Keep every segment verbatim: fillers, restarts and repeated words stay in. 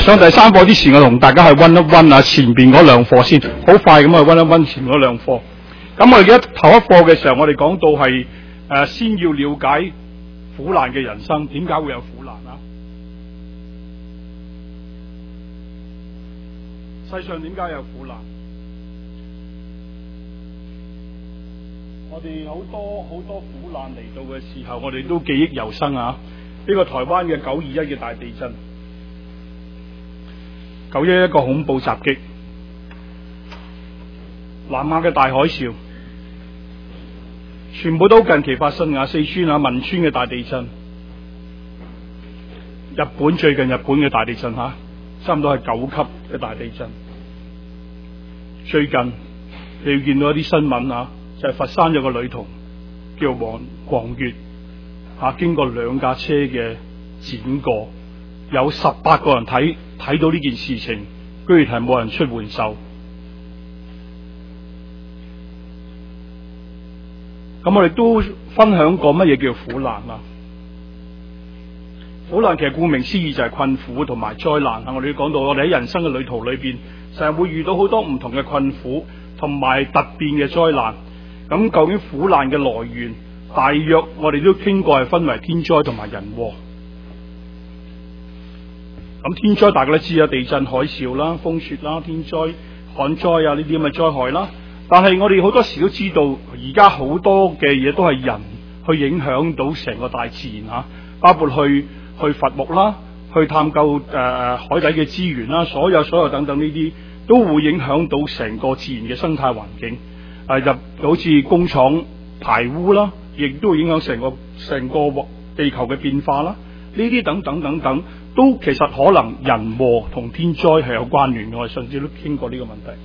上第三課之前，我同大家去溫一溫啊前邊嗰兩課先，好快咁去溫一溫前嗰兩課。咁我哋而家頭一課嘅時候，我哋講到係誒、呃、先要了解苦難嘅人生，點解會有苦難啊？世上點解有苦難？我哋好多好多苦難嚟到嘅時候，我哋都記憶猶新啊！呢個台灣嘅九二一嘅大地震，九一一個恐怖襲擊，南亞嘅大海嘯，全部都近期發生啊！四川啊汶川嘅大地震，日本最近日本嘅大地震吓，差唔多係九級嘅大地震。最近你要見到一啲新聞啊，就係、是、佛山有個女童叫黃黃月吓、啊，經過兩架車嘅輾過，有十八個人睇睇到呢件事情，居然係冇人出援手。咁我哋都分享過乜嘢叫苦難啊？苦難其實顧名思義就係困苦同埋災難啊！我哋都講到，我哋喺人生嘅旅途裏邊，成日會遇到好多唔同嘅困苦同埋突變嘅災難。咁究竟苦難嘅來源，大約我哋都傾過係分為天災同埋人禍。咁天災大家都知啊，地震、海嘯啦、風雪啦、天災、旱災啊呢啲咁嘅災害啦。但係我哋好多時都知道，而家好多嘅嘢都係人去影響到成個大自然吓，包括去去伐木啦，去探究誒、呃、海底嘅資源啦，所有所有等等呢啲都會影響到成個自然嘅生態環境。誒、呃、入好似工廠排污啦，亦都會影響成個成個地球嘅變化啦。呢啲等等等等，都其實可能人禍同天災係有關聯嘅。我哋上次都傾過呢個問題。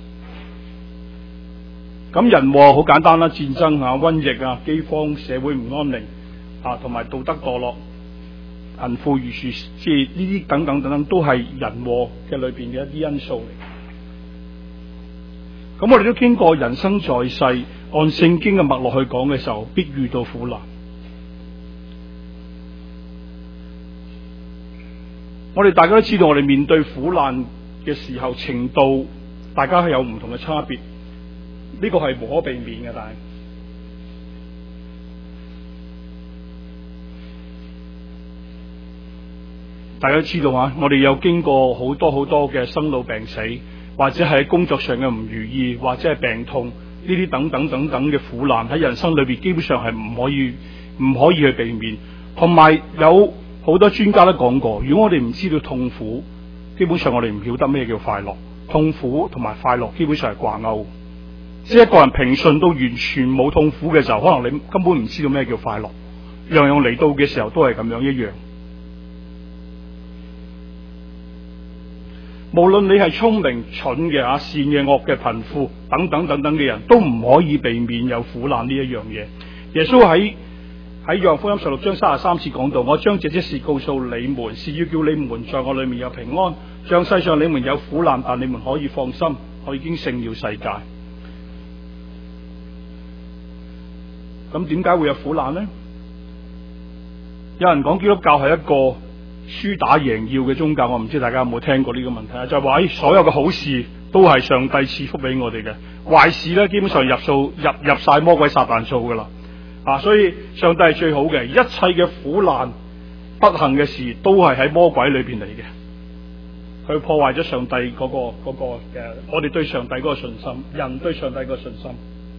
咁人禍好簡單啦，戰爭啊、瘟疫啊、饑荒、社會唔安寧啊，同埋道德墮落、貧富懸殊，即係呢啲等等等等，都係人禍嘅裏邊嘅一啲因素嚟。咁我哋都傾過，人生在世，按聖經嘅脈絡去講嘅時候，必遇到苦難。我哋大家都知道，我哋面對苦難嘅時候程度，大家係有唔同嘅差別。呢個係無可避免嘅，但係大家都知道啊，我哋有經過好多好多嘅生老病死，或者係工作上嘅唔如意，或者係病痛，呢啲等等等等嘅苦難喺人生裏邊，基本上係唔可以唔可以去避免。同埋有好多專家都講過，如果我哋唔知道痛苦，基本上我哋唔曉得咩叫快樂。痛苦同埋快樂基本上係掛鈎。即係一個人平順到完全冇痛苦嘅時候，可能你根本唔知道咩叫快樂。樣樣嚟到嘅時候都係咁樣一樣。無論你係聰明、蠢嘅啊、善嘅、惡嘅、貧富等等等等嘅人，都唔可以避免有苦難呢一樣嘢。耶穌喺喺約翰福音十六章三十三次講到，我將這些事告訴你們，是要叫你們在我裏面有平安。像世上你們有苦難，但你們可以放心，我已經勝了世界。咁點解會有苦難呢？有人講基督教係一個輸打贏要嘅宗教，我唔知大家有冇聽過呢個問題啊？就係話所有嘅好事都係上帝賜福俾我哋嘅，壞事咧基本上入數入入晒魔鬼撒旦數噶啦啊！所以上帝係最好嘅，一切嘅苦難不幸嘅事都係喺魔鬼裏邊嚟嘅，佢破壞咗上帝嗰、嗰個、嗰個嘅我哋對上帝嗰個信心，人對上帝嗰個信心。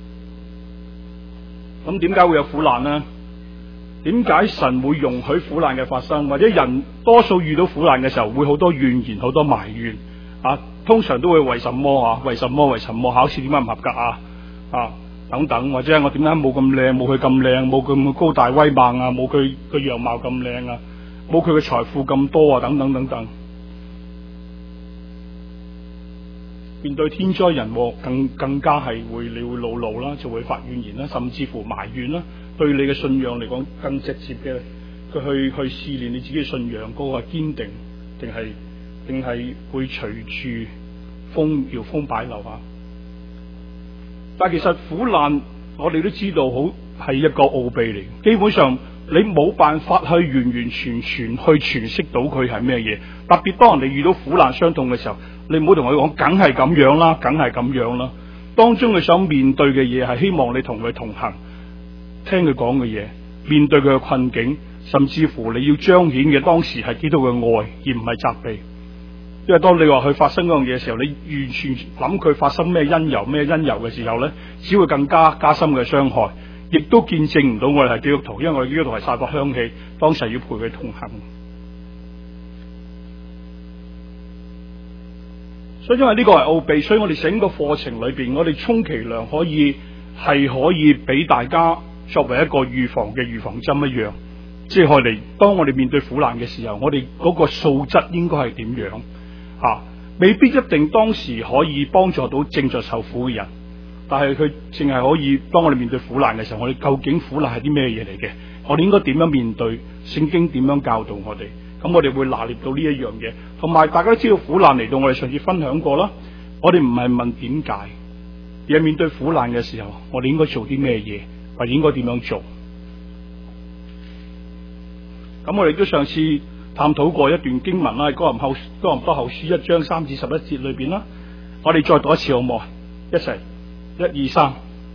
咁點解會有苦難呢？點解神會容許苦難嘅發生？或者人多數遇到苦難嘅時候，會好多怨言、好多埋怨啊？通常都會為什麼啊？為什麼？為什麼？考試點解唔合格啊？啊等等，或者我點解冇咁靚，冇佢咁靚，冇咁高大威猛啊？冇佢個樣貌咁靚啊？冇佢嘅財富咁多啊？等等等等。面對天災人禍，更更加係會你會惱怒啦，就會發怨言啦，甚至乎埋怨啦。對你嘅信仰嚟講，更直接嘅，佢去去試煉你自己嘅信仰嗰個係堅定，定係定係會隨住風搖風擺流啊！但係其實苦難，我哋都知道好係一個奧秘嚟，基本上你冇辦法去完完全全去詮釋到佢係咩嘢。特別當人哋遇到苦難傷痛嘅時候，你唔好同佢講梗係咁樣啦，梗係咁樣啦。當中佢想面對嘅嘢係希望你同佢同行，聽佢講嘅嘢，面對佢嘅困境，甚至乎你要彰顯嘅當時係基督嘅愛，而唔係責備。因為當你話去發生嗰樣嘢嘅時候，你完全諗佢發生咩因由咩因由嘅時候咧，只會更加加深嘅傷害，亦都見證唔到我哋係基督徒，因為我哋基督徒係散發香氣，當時要陪佢同行。所以因為呢個係奧秘，所以我哋整個課程裏邊，我哋充其量可以係可以俾大家作為一個預防嘅預防針一樣，即係我哋當我哋面對苦難嘅時候，我哋嗰個素質應該係點樣吓、啊？未必一定當時可以幫助到正在受苦嘅人，但係佢淨係可以當我哋面對苦難嘅時候，我哋究竟苦難係啲咩嘢嚟嘅？我哋應該點樣面對？聖經點樣教導我哋？咁我哋會拿捏到呢一樣嘢，同埋大家都知道苦難嚟到，我哋上次分享過啦。我哋唔係問點解，而係面對苦難嘅時候，我哋應該做啲咩嘢，或者應該點樣做。咁我哋都上次探討過一段經文啦，喺哥林後哥林多後書一章三至十一節裏邊啦。我哋再讀一次好唔好啊？一齊，一二三。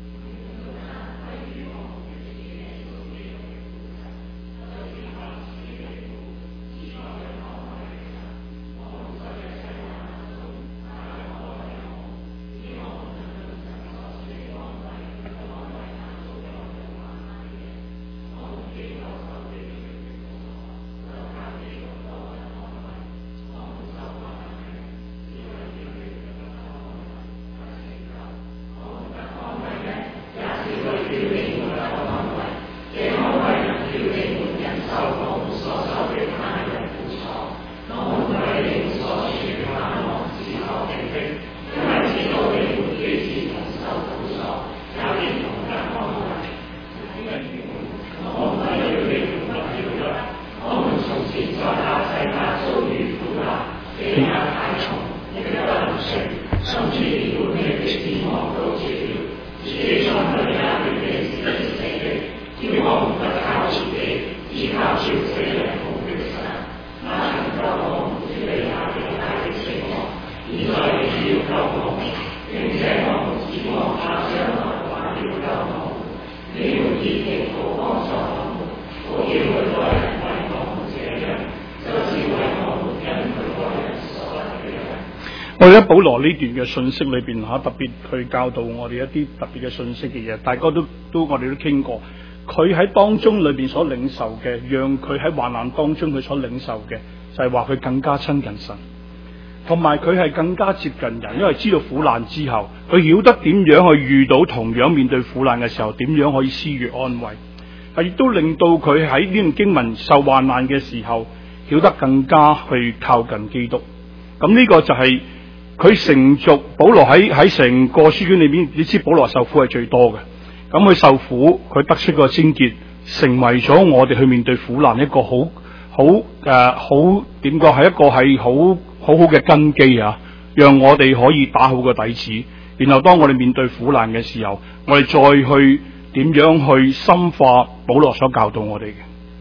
我哋喺保羅呢段嘅信息裏邊吓，特別去教導我哋一啲特別嘅信息嘅嘢，大家都都我哋都傾過。佢喺當中裏邊所領受嘅，讓佢喺患難當中佢所領受嘅，就係話佢更加親近神，同埋佢係更加接近人，因為知道苦難之後，佢曉得點樣去遇到同樣面對苦難嘅時候，點樣可以施予安慰，係亦都令到佢喺呢段經文受患難嘅時候，曉得更加去靠近基督。咁呢個就係佢成續保羅喺喺成個書卷裏邊，你知保羅受苦係最多嘅。咁佢受苦，佢得出個貞潔，成為咗我哋去面對苦難一個好好誒好點講係一個係好好好嘅根基啊，讓我哋可以打好個底子。然後當我哋面對苦難嘅時候，我哋再去點樣去深化保羅所教導我哋嘅。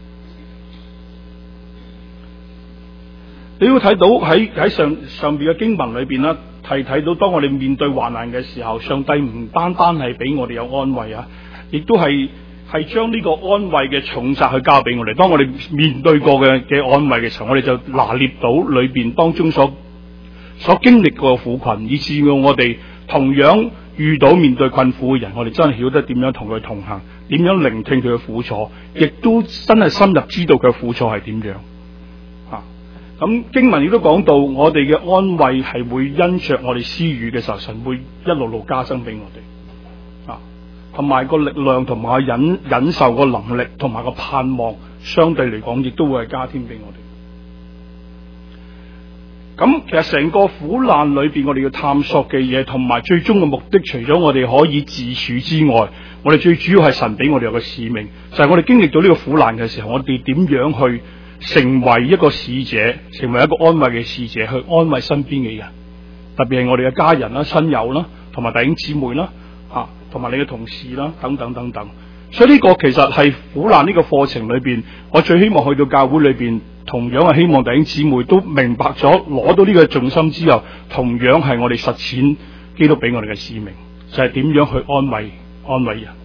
你要睇到喺喺上上邊嘅經文裏邊啦，提睇到當我哋面對患難嘅時候，上帝唔單單係俾我哋有安慰啊，亦都係係將呢個安慰嘅重責去交俾我哋。當我哋面對過嘅嘅安慰嘅時候，我哋就拿捏到裏邊當中所所經歷過嘅苦困，以至到我哋同樣遇到面對困苦嘅人，我哋真係曉得點樣同佢同行，點樣聆聽佢嘅苦楚，亦都真係深入知道佢嘅苦楚係點樣。咁經文亦都講到，我哋嘅安慰係會因着我哋施予嘅時候，神會一路路加增俾我哋啊，同埋個力量同埋忍忍受個能力同埋個盼望，相對嚟講亦都會係加添俾我哋。咁其實成個苦難裏邊，我哋要探索嘅嘢，同埋最終嘅目的，除咗我哋可以自處之外，我哋最主要係神俾我哋有個使命，就係、是、我哋經歷到呢個苦難嘅時候，我哋點樣去成為一個使者，成為一個安慰嘅使者，去安慰身邊嘅人，特別係我哋嘅家人啦、親友啦，同埋弟兄姊妹啦，啊，同埋你嘅同事啦，等等等等。 所以呢個其實係苦難呢個課程裏邊，我最希望去到教會裏邊，同樣係希望弟兄姊妹都明白咗，攞到呢個重心之後，同樣係我哋實踐基督俾我哋嘅使命，就係點樣去安慰安慰人。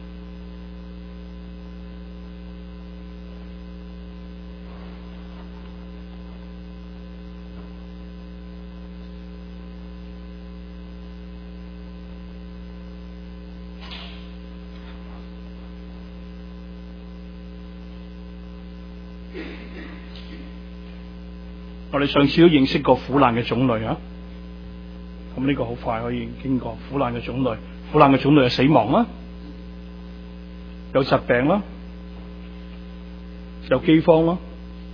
我哋上次都認識過苦難嘅種類啊，咁呢個好快可以經過苦難嘅種類。苦難嘅種類係死亡啦，有疾病啦，有饑荒啦，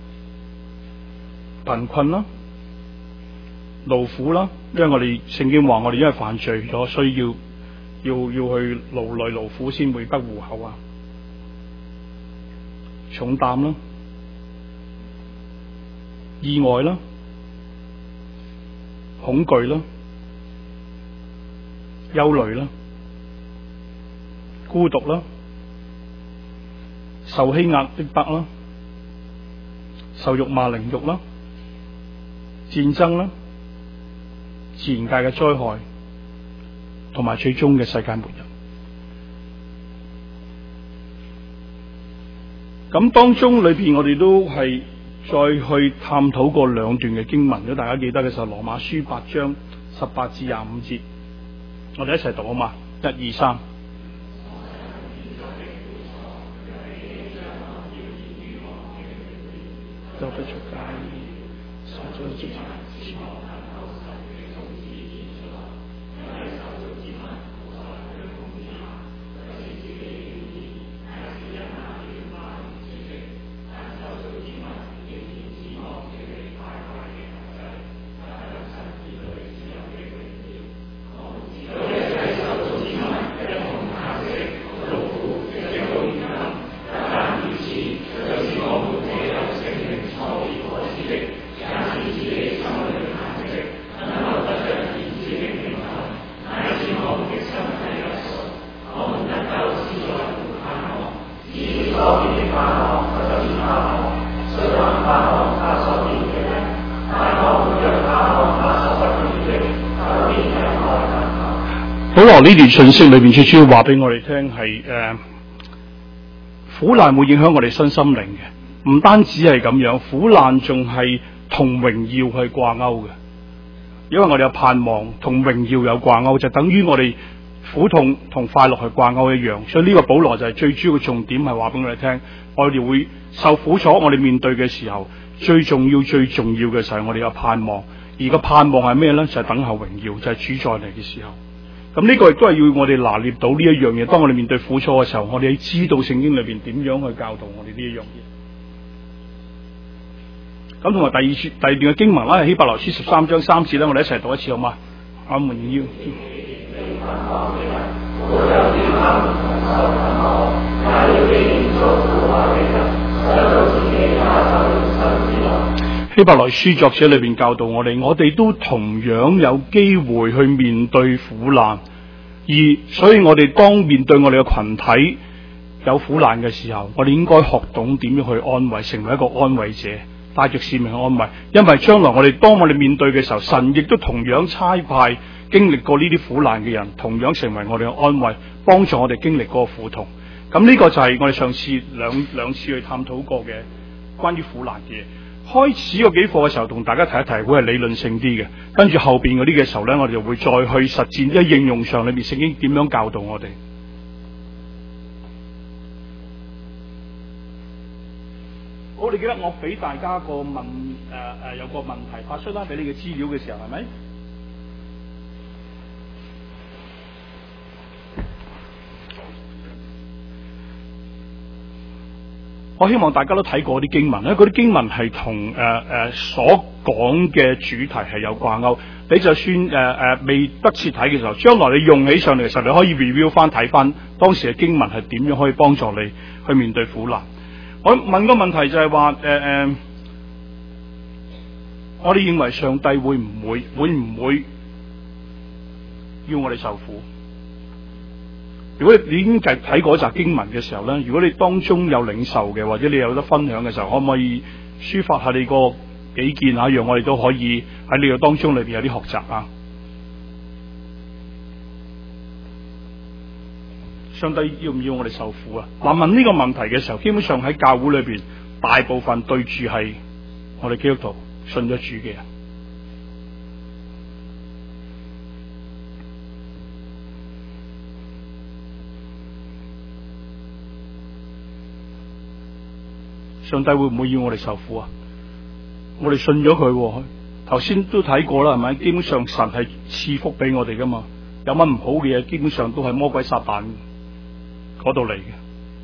貧困啦，勞苦啦。因為我哋聖經話我哋因為犯罪咗，所以要要要去勞累勞苦先會得糊口啊，重擔啦，意外啦，恐懼啦，憂慮啦，孤獨啦，受欺壓逼迫啦，受辱罵凌辱啦，戰爭啦，自然界嘅災害，同埋最終嘅世界末日。咁當中裏邊我哋都係再去探討過兩段嘅經文，如果大家記得嘅時候，羅馬書八章十八至廿五節，我哋一齊讀好嘛？一二三。就不出街，所做之前。保羅呢段信息裏邊最主要話俾我哋聽係誒，苦難會影響我哋身心靈嘅，唔單止係咁樣，苦難仲係同榮耀係掛鈎嘅，因為我哋有盼望，同榮耀有掛鈎，就等於我哋苦痛同快樂係掛鈎一樣。所以呢個保羅就係最主要嘅重點，係話俾我哋聽，我哋會受苦楚，我哋面對嘅時候，最重要最重要嘅就係我哋有盼望，而個盼望係咩咧？就係、是、等候榮耀，就係、是、主再嚟嘅時候。咁呢個亦都係要我哋拿捏到呢一樣嘢。當我哋面對苦楚嘅時候，我哋知道聖經裏邊點樣去教導我哋呢一樣嘢。咁同埋第二節第二段嘅經文啦，係希伯來書十三章三節咧，我哋一齊讀一次好嘛？我們要。希伯來書作者裏邊教導我哋，我哋都同樣有機會去面對苦難，而所以我哋當面對我哋嘅群體有苦難嘅時候，我哋應該學懂點樣去安慰，成為一個安慰者，帶着使命去安慰。因為將來我哋當我哋面對嘅時候，神亦都同樣差派經歷過呢啲苦難嘅人，同樣成為我哋嘅安慰，幫助我哋經歷嗰個苦痛。咁呢個就係我哋上次兩兩次去探討過嘅關於苦難嘅嘢。開始個幾課嘅時候，同大家提一提，會係理論性啲嘅。跟住後邊嗰啲嘅時候咧，我哋就會再去實踐，即係應用上裏邊聖經點樣教導我哋。我哋記得我俾大家個問誒誒、呃、有個問題發出啦，俾你嘅資料嘅時候係咪？我希望大家都睇過啲經文咧，嗰啲經文係同誒誒所講嘅主題係有掛鈎。你就算誒誒、呃、未得切睇嘅時候，將來你用起上嚟嘅時候，你可以 review 翻睇翻當時嘅經文係點樣可以幫助你去面對苦難。我問個問題就係話誒誒，我哋認為上帝會唔會會唔會要我哋受苦？ 如果你已經睇睇嗰集經文嘅時候咧，如果你當中有領受嘅，或者你有得分享嘅時候，可唔可以抒發下你個己見啊？讓我哋都可以喺呢個當中裏邊有啲學習啊！上帝要唔要我哋受苦啊？嗱，問呢個問題嘅時候，基本上喺教會裏邊，大部分對住係我哋基督徒信咗主嘅人。上帝會唔會要我哋受苦啊？我哋信咗佢，頭先都睇過啦，係咪？基本上神係賜福俾我哋噶嘛，有乜唔好嘅嘢，基本上都係魔鬼撒旦嗰度嚟嘅。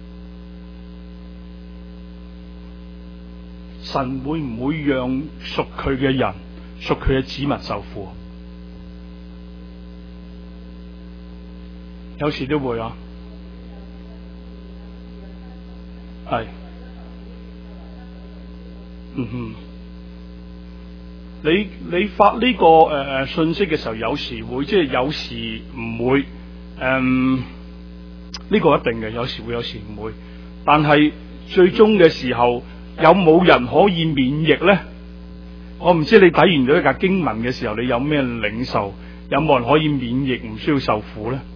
神會唔會讓屬佢嘅人、屬佢嘅子民受苦？有時都會啊，係。嗯哼，你你發呢、這個誒誒、呃、信息嘅時候，有時會，即係有時唔會，誒、嗯、呢、這個一定嘅，有時會，有時唔會。但係最終嘅時候，有冇人可以免疫咧？我唔知你睇完咗一架經文嘅時候，你有咩領受？有冇人可以免疫，唔需要受苦咧？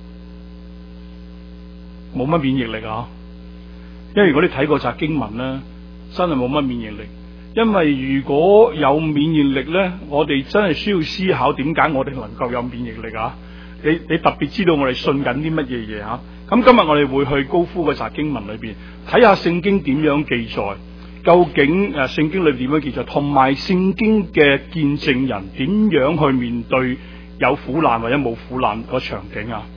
冇乜免疫力啊！因為如果你睇過扎經文咧，真係冇乜免疫力。因為如果有免疫力咧，我哋真係需要思考點解我哋能夠有免疫力啊？你你特別知道我哋信緊啲乜嘢嘢啊？咁今日我哋會去高呼嗰扎經文裏邊睇下聖經點樣記載，究竟誒聖經裏邊點樣記載，同埋聖經嘅見證人點樣去面對有苦難或者冇苦難個場景啊？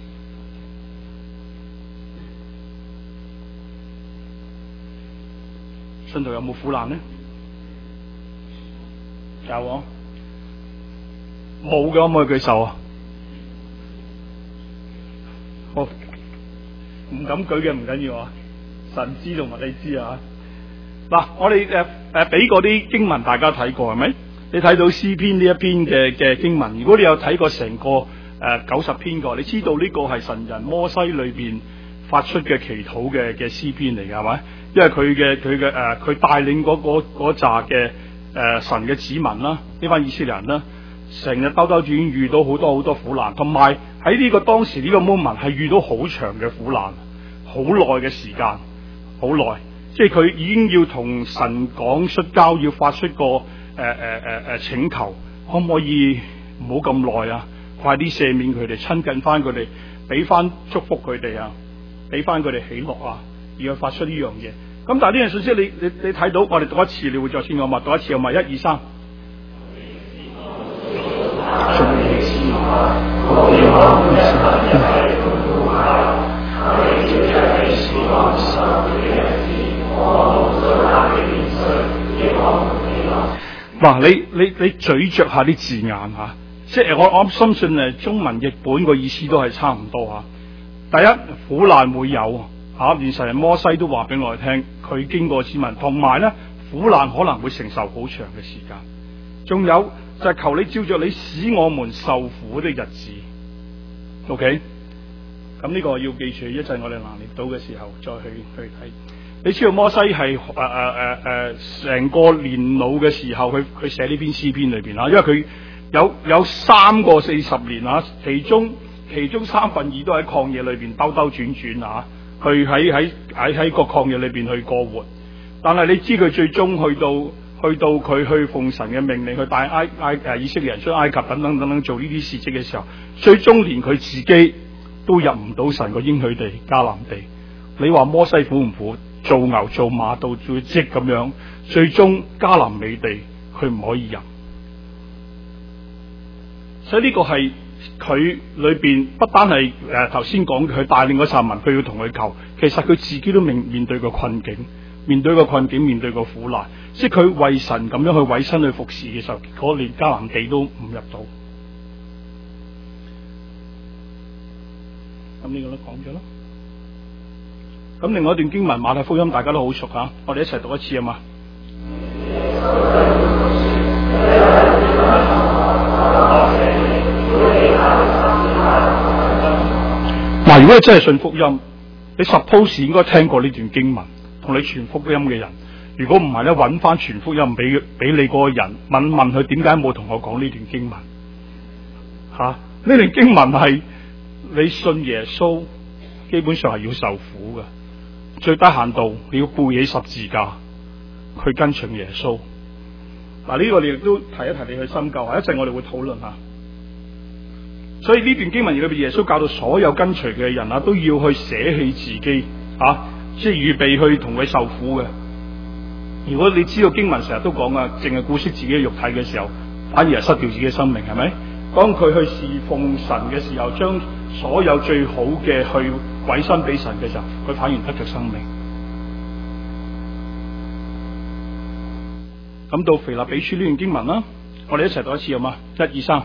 信徒有冇苦難呢？有啊，冇嘅可唔可以舉手啊？好，唔敢舉嘅唔緊要啊，神知同埋你知啊。嗱，我哋誒誒俾嗰啲經文大家睇過係咪？你睇到詩篇呢一篇嘅嘅經文，如果你有睇過成個誒九十篇個，你知道呢個係神人摩西裏邊發出嘅祈禱嘅嘅詩篇嚟嘅係咪？因為佢嘅佢嘅誒佢帶領嗰嗰嗰扎嘅。誒、呃，神嘅子民啦，呢班以色列人啦，成日兜兜轉轉遇到好多好多苦難，同埋喺呢個當時呢個 moment 係遇到好長嘅苦難，好耐嘅時間，好耐，即係佢已經要同神講出交，要發出個誒誒誒誒請求，可唔可以唔好咁耐啊？快啲赦免佢哋，親近翻佢哋，俾翻祝福佢哋啊，俾翻佢哋喜樂啊，而去發出呢樣嘢。咁但係呢樣信息，你你你睇到，我哋讀一次，你會再聽我嘛？讀一次，我咪一二三。嗱，你你你咀嚼下啲字眼吓，即係我我深信誒，中文譯本個意思都係差唔多吓。第一，苦難會有。吓，連神人摩西都話俾我哋聽，佢經過之民，同埋咧苦難可能會承受好長嘅時間。仲有就係、是、求你照着你使我們受苦的日子。OK，咁呢個要記住，一陣我哋拿捏到嘅時候再去去睇。你知道摩西係誒誒誒誒成個年老嘅時候，去去寫呢篇詩篇裏邊啊，因為佢有有三個四十年啊，其中其中三分二都喺曠野裏邊兜兜轉轉啊。去喺喺喺喺個曠野裏邊去過活，但係你知佢最終去到去到佢去奉神嘅命令去帶埃埃誒以色列人出埃及等等等等做呢啲事蹟嘅時候，最終連佢自己都入唔到神個應許地迦南地。你話摩西苦唔苦？做牛做馬到做積咁樣，最終迦南美地佢唔可以入。所以呢個係。佢裏邊不單係誒頭先講佢帶領嗰羣民，佢要同佢求，其實佢自己都面面對個困境，面對個困境，面對個苦難，即係佢為神咁樣去委身去服侍嘅時候，結果連迦南地都唔入到。咁呢個都講咗咯。咁另外一段經文馬太福音大家都好熟嚇，我哋一齊讀一次啊嘛。嗱，如果果你真係信福音，你 suppose 應該聽過呢段經文，同你傳福音嘅人。如果唔係咧，揾翻傳福音俾俾你嗰個人，問問佢點解冇同我講呢段經文？吓、啊，呢段經文係你信耶穌，基本上係要受苦嘅，最低限度你要背起十字架，去跟隨耶穌。嗱、啊，呢、這個你亦都提一提你去深究，一陣我哋會討論下。所以呢段經文裏邊，耶穌教導所有跟隨嘅人啊，都要去捨棄自己，啊，即係預備去同佢受苦嘅。如果你知道經文成日都講啊，淨係顧惜自己嘅肉體嘅時候，反而係失掉自己嘅生命，係咪？當佢去侍奉神嘅時候，將所有最好嘅去委身俾神嘅時候，佢反而得着生命。咁到腓立比書呢段經文啦，我哋一齊讀一次好嘛？一二三。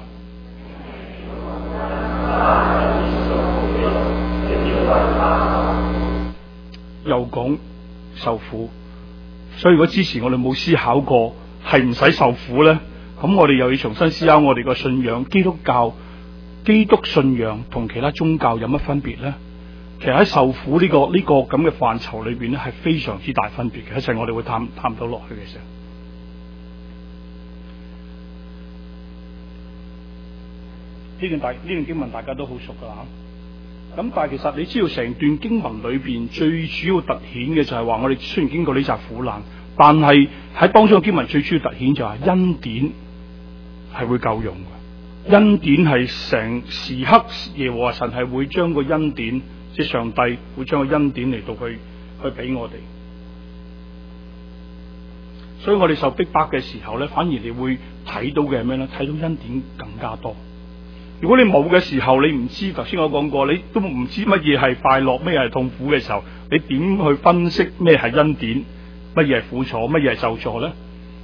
又講受苦。所以如果之前我哋冇思考過係唔使受苦咧，咁我哋又要重新思考我哋個信仰。基督教、基督信仰同其他宗教有乜分別咧？其實喺受苦呢、這個呢、這個咁嘅範疇裏邊咧，係非常之大分別嘅。一陣我哋會探探到落去嘅時候，呢段大呢段經文大家都好熟噶啦。咁但係其實你知道成段經文裏邊最主要凸顯嘅就係話，我哋雖然經過呢集苦難，但係喺當中嘅經文最主要凸顯就係恩典係會夠用嘅。恩典係成時刻耶和華神係會將個恩典，即係上帝會將個恩典嚟到去去俾我哋。所以我哋受逼迫嘅時候咧，反而你會睇到嘅係咩咧？睇到恩典更加多。如果你冇嘅時候，你唔知，頭先我講過，你都唔知乜嘢係快樂，乜嘢係痛苦嘅時候，你點去分析咩係恩典，乜嘢係苦楚，乜嘢係咒詛咧？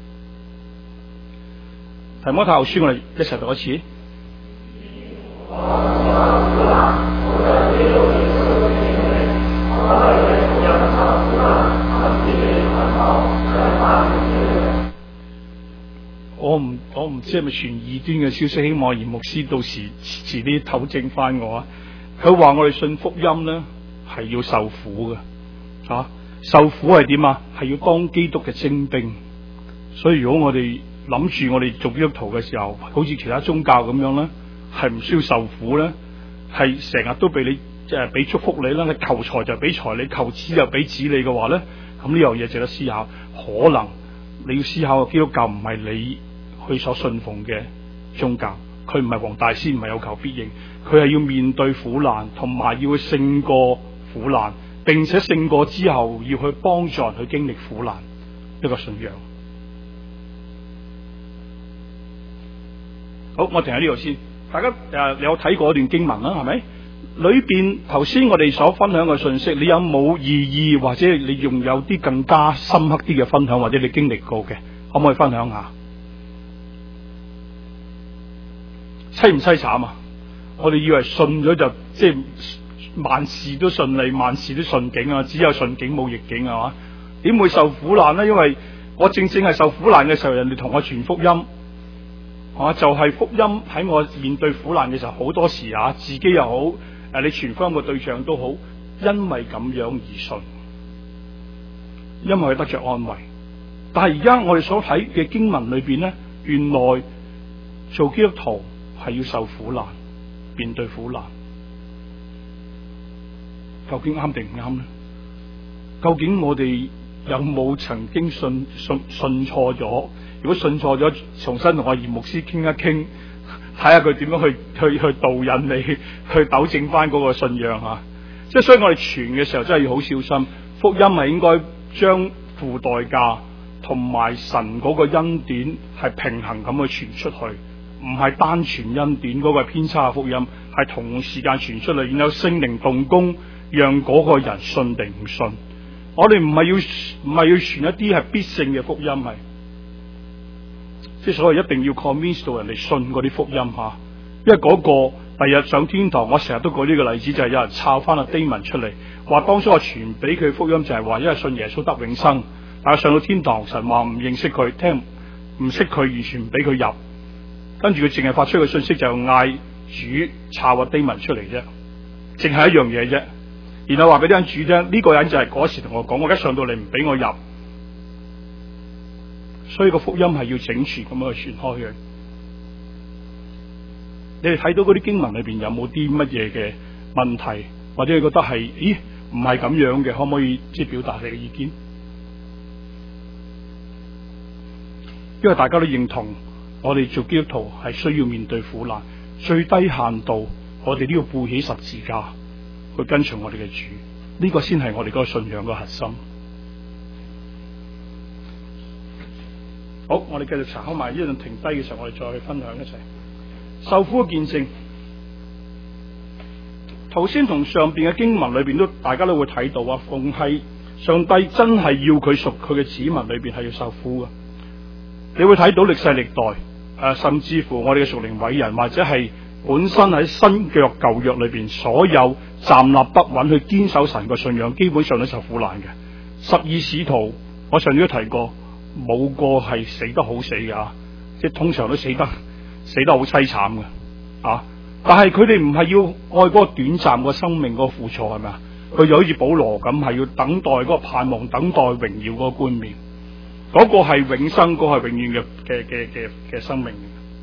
提摩太後書，我哋一齊讀一次。我唔我唔知係咪傳異端嘅消息，希望嚴牧師到時遲啲糾正翻我啊！佢話我哋信福音咧係要受苦嘅，吓、啊、受苦係點啊？係要當基督嘅精兵。所以如果我哋諗住我哋做基督徒嘅時候，好似其他宗教咁樣咧，係唔需要受苦咧，係成日都俾你即係俾祝福你啦，你求財就俾財你，求子就俾子你嘅話咧，咁呢樣嘢值得思考。可能你要思考嘅基督教唔係你佢所信奉嘅宗教，佢唔係黃大仙，唔係有求必應，佢係要面對苦難，同埋要去勝過苦難，並且勝過之後要去幫助人去經歷苦難，一個信仰。好，我停喺呢度先。大家誒、呃、有睇過一段經文啦，係咪？裏邊頭先我哋所分享嘅信息，你有冇異議，或者你仲有啲更加深刻啲嘅分享，或者你經歷過嘅，可唔可以分享下？淒唔淒慘啊！我哋以為信咗就即係萬事都順利，萬事都順境啊，只有順境冇逆境啊嘛？點會受苦難呢？因為我正正係受苦難嘅時候，人哋同我傳福音，啊就係、是、福音喺我面對苦難嘅時候，好多時啊自己又好，誒你傳福音嘅對象都好，因為咁樣而信，因為佢得着安慰。但係而家我哋所睇嘅經文裏邊咧，原來做基督徒係要受苦難，面對苦難，究竟啱定唔啱呢？究竟我哋有冇曾經信信信錯咗？如果信錯咗，重新同阿嚴牧師傾一傾，睇下佢點樣去去去導引你，去糾正翻嗰個信仰吓。即係所以我哋傳嘅時候真係要好小心，福音係應該將付代價同埋神嗰個恩典係平衡咁去傳出去。唔係單傳恩典嗰個偏差嘅福音，係同時間傳出嚟，然後聖靈動工，讓嗰個人信定唔信。我哋唔係要唔係要傳一啲係必勝嘅福音，係即係所謂一定要 convince 到人哋信嗰啲福音吓。因為嗰個第日上天堂，我成日都舉呢個例子，就係、是、有人抄翻阿 Damon 出嚟，話當初我傳俾佢福音就係話，因為信耶穌得永生，但係上到天堂，神話唔認識佢，聽唔識佢，完全唔俾佢入。跟住佢淨係發出個信息，就嗌主抄阿 Damon 出嚟啫。 淨係一樣嘢啫。然後話俾啲人主聽，呢、這個人就係嗰時同我講，我一上到嚟唔俾我入，所以個福音係要整全咁樣去傳開嘅。你哋睇到嗰啲經文裏邊有冇啲乜嘢嘅問題，或者你覺得係，咦唔係咁樣嘅，可唔可以即係表達你嘅意見？因為大家都認同，我哋做基督徒係需要面對苦難，最低限度我哋都要背起十字架去跟隨我哋嘅主，呢、這個先係我哋嗰個信仰嘅核心。好，我哋繼續查考埋，一陣停低嘅時候，我哋再去分享一齊受苦嘅見證。頭先同上邊嘅經文裏邊都大家都會睇到啊，逢係上帝真係要佢屬佢嘅子民裏邊係要受苦嘅。你會睇到歷世歷代誒、呃，甚至乎我哋嘅屬靈偉人，或者係本身喺新約舊約裏邊所有站立不穩去堅守神嘅信仰，基本上都受苦難嘅。十二使徒我上次都提過，冇個係死得好死嘅，即係通常都死得死得好淒慘嘅啊！但係佢哋唔係要愛嗰個短暫嘅生命嗰個苦楚，係咪啊？佢就好似保羅咁，係要等待嗰個盼望，等待榮耀嗰個冠冕，嗰、那個係永生，嗰、那個係永遠嘅嘅嘅嘅嘅生命。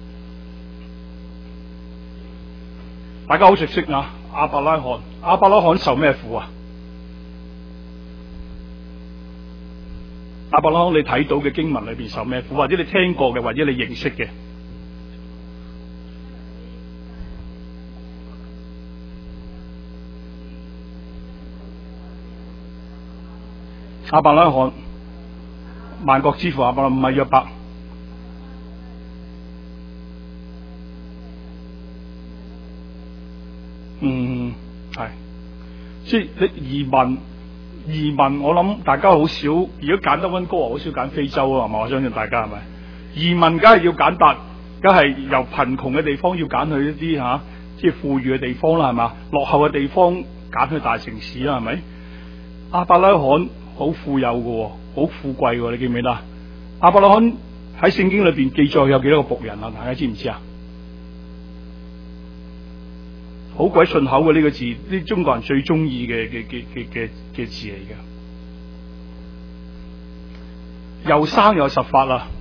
大家好熟悉啊，亞伯拉罕，亞伯拉罕受咩苦啊？亞伯拉罕你睇到嘅經文裏邊受咩苦？或者你聽過嘅，或者你認識嘅？亞伯拉罕，萬國之父亞伯拉罕，唔係約伯。嗯，係，即係你移民，移民，我諗大家好少，如果揀得溫哥華，好少揀非洲啊，係嘛？我相信大家係咪？移民梗係要揀達，梗係由貧窮嘅地方要揀去一啲吓、啊，即係富裕嘅地方啦，係嘛？落後嘅地方揀去大城市啦，係咪？亞伯拉罕好富有嘅，好富貴嘅，你記唔記得？亞伯拉罕喺聖經裏邊記載有幾多個僕人啊？大家知唔知啊？好鬼順口嘅呢個字，啲中國人最中意嘅嘅嘅嘅嘅嘅字嚟嘅。又生又十發啦，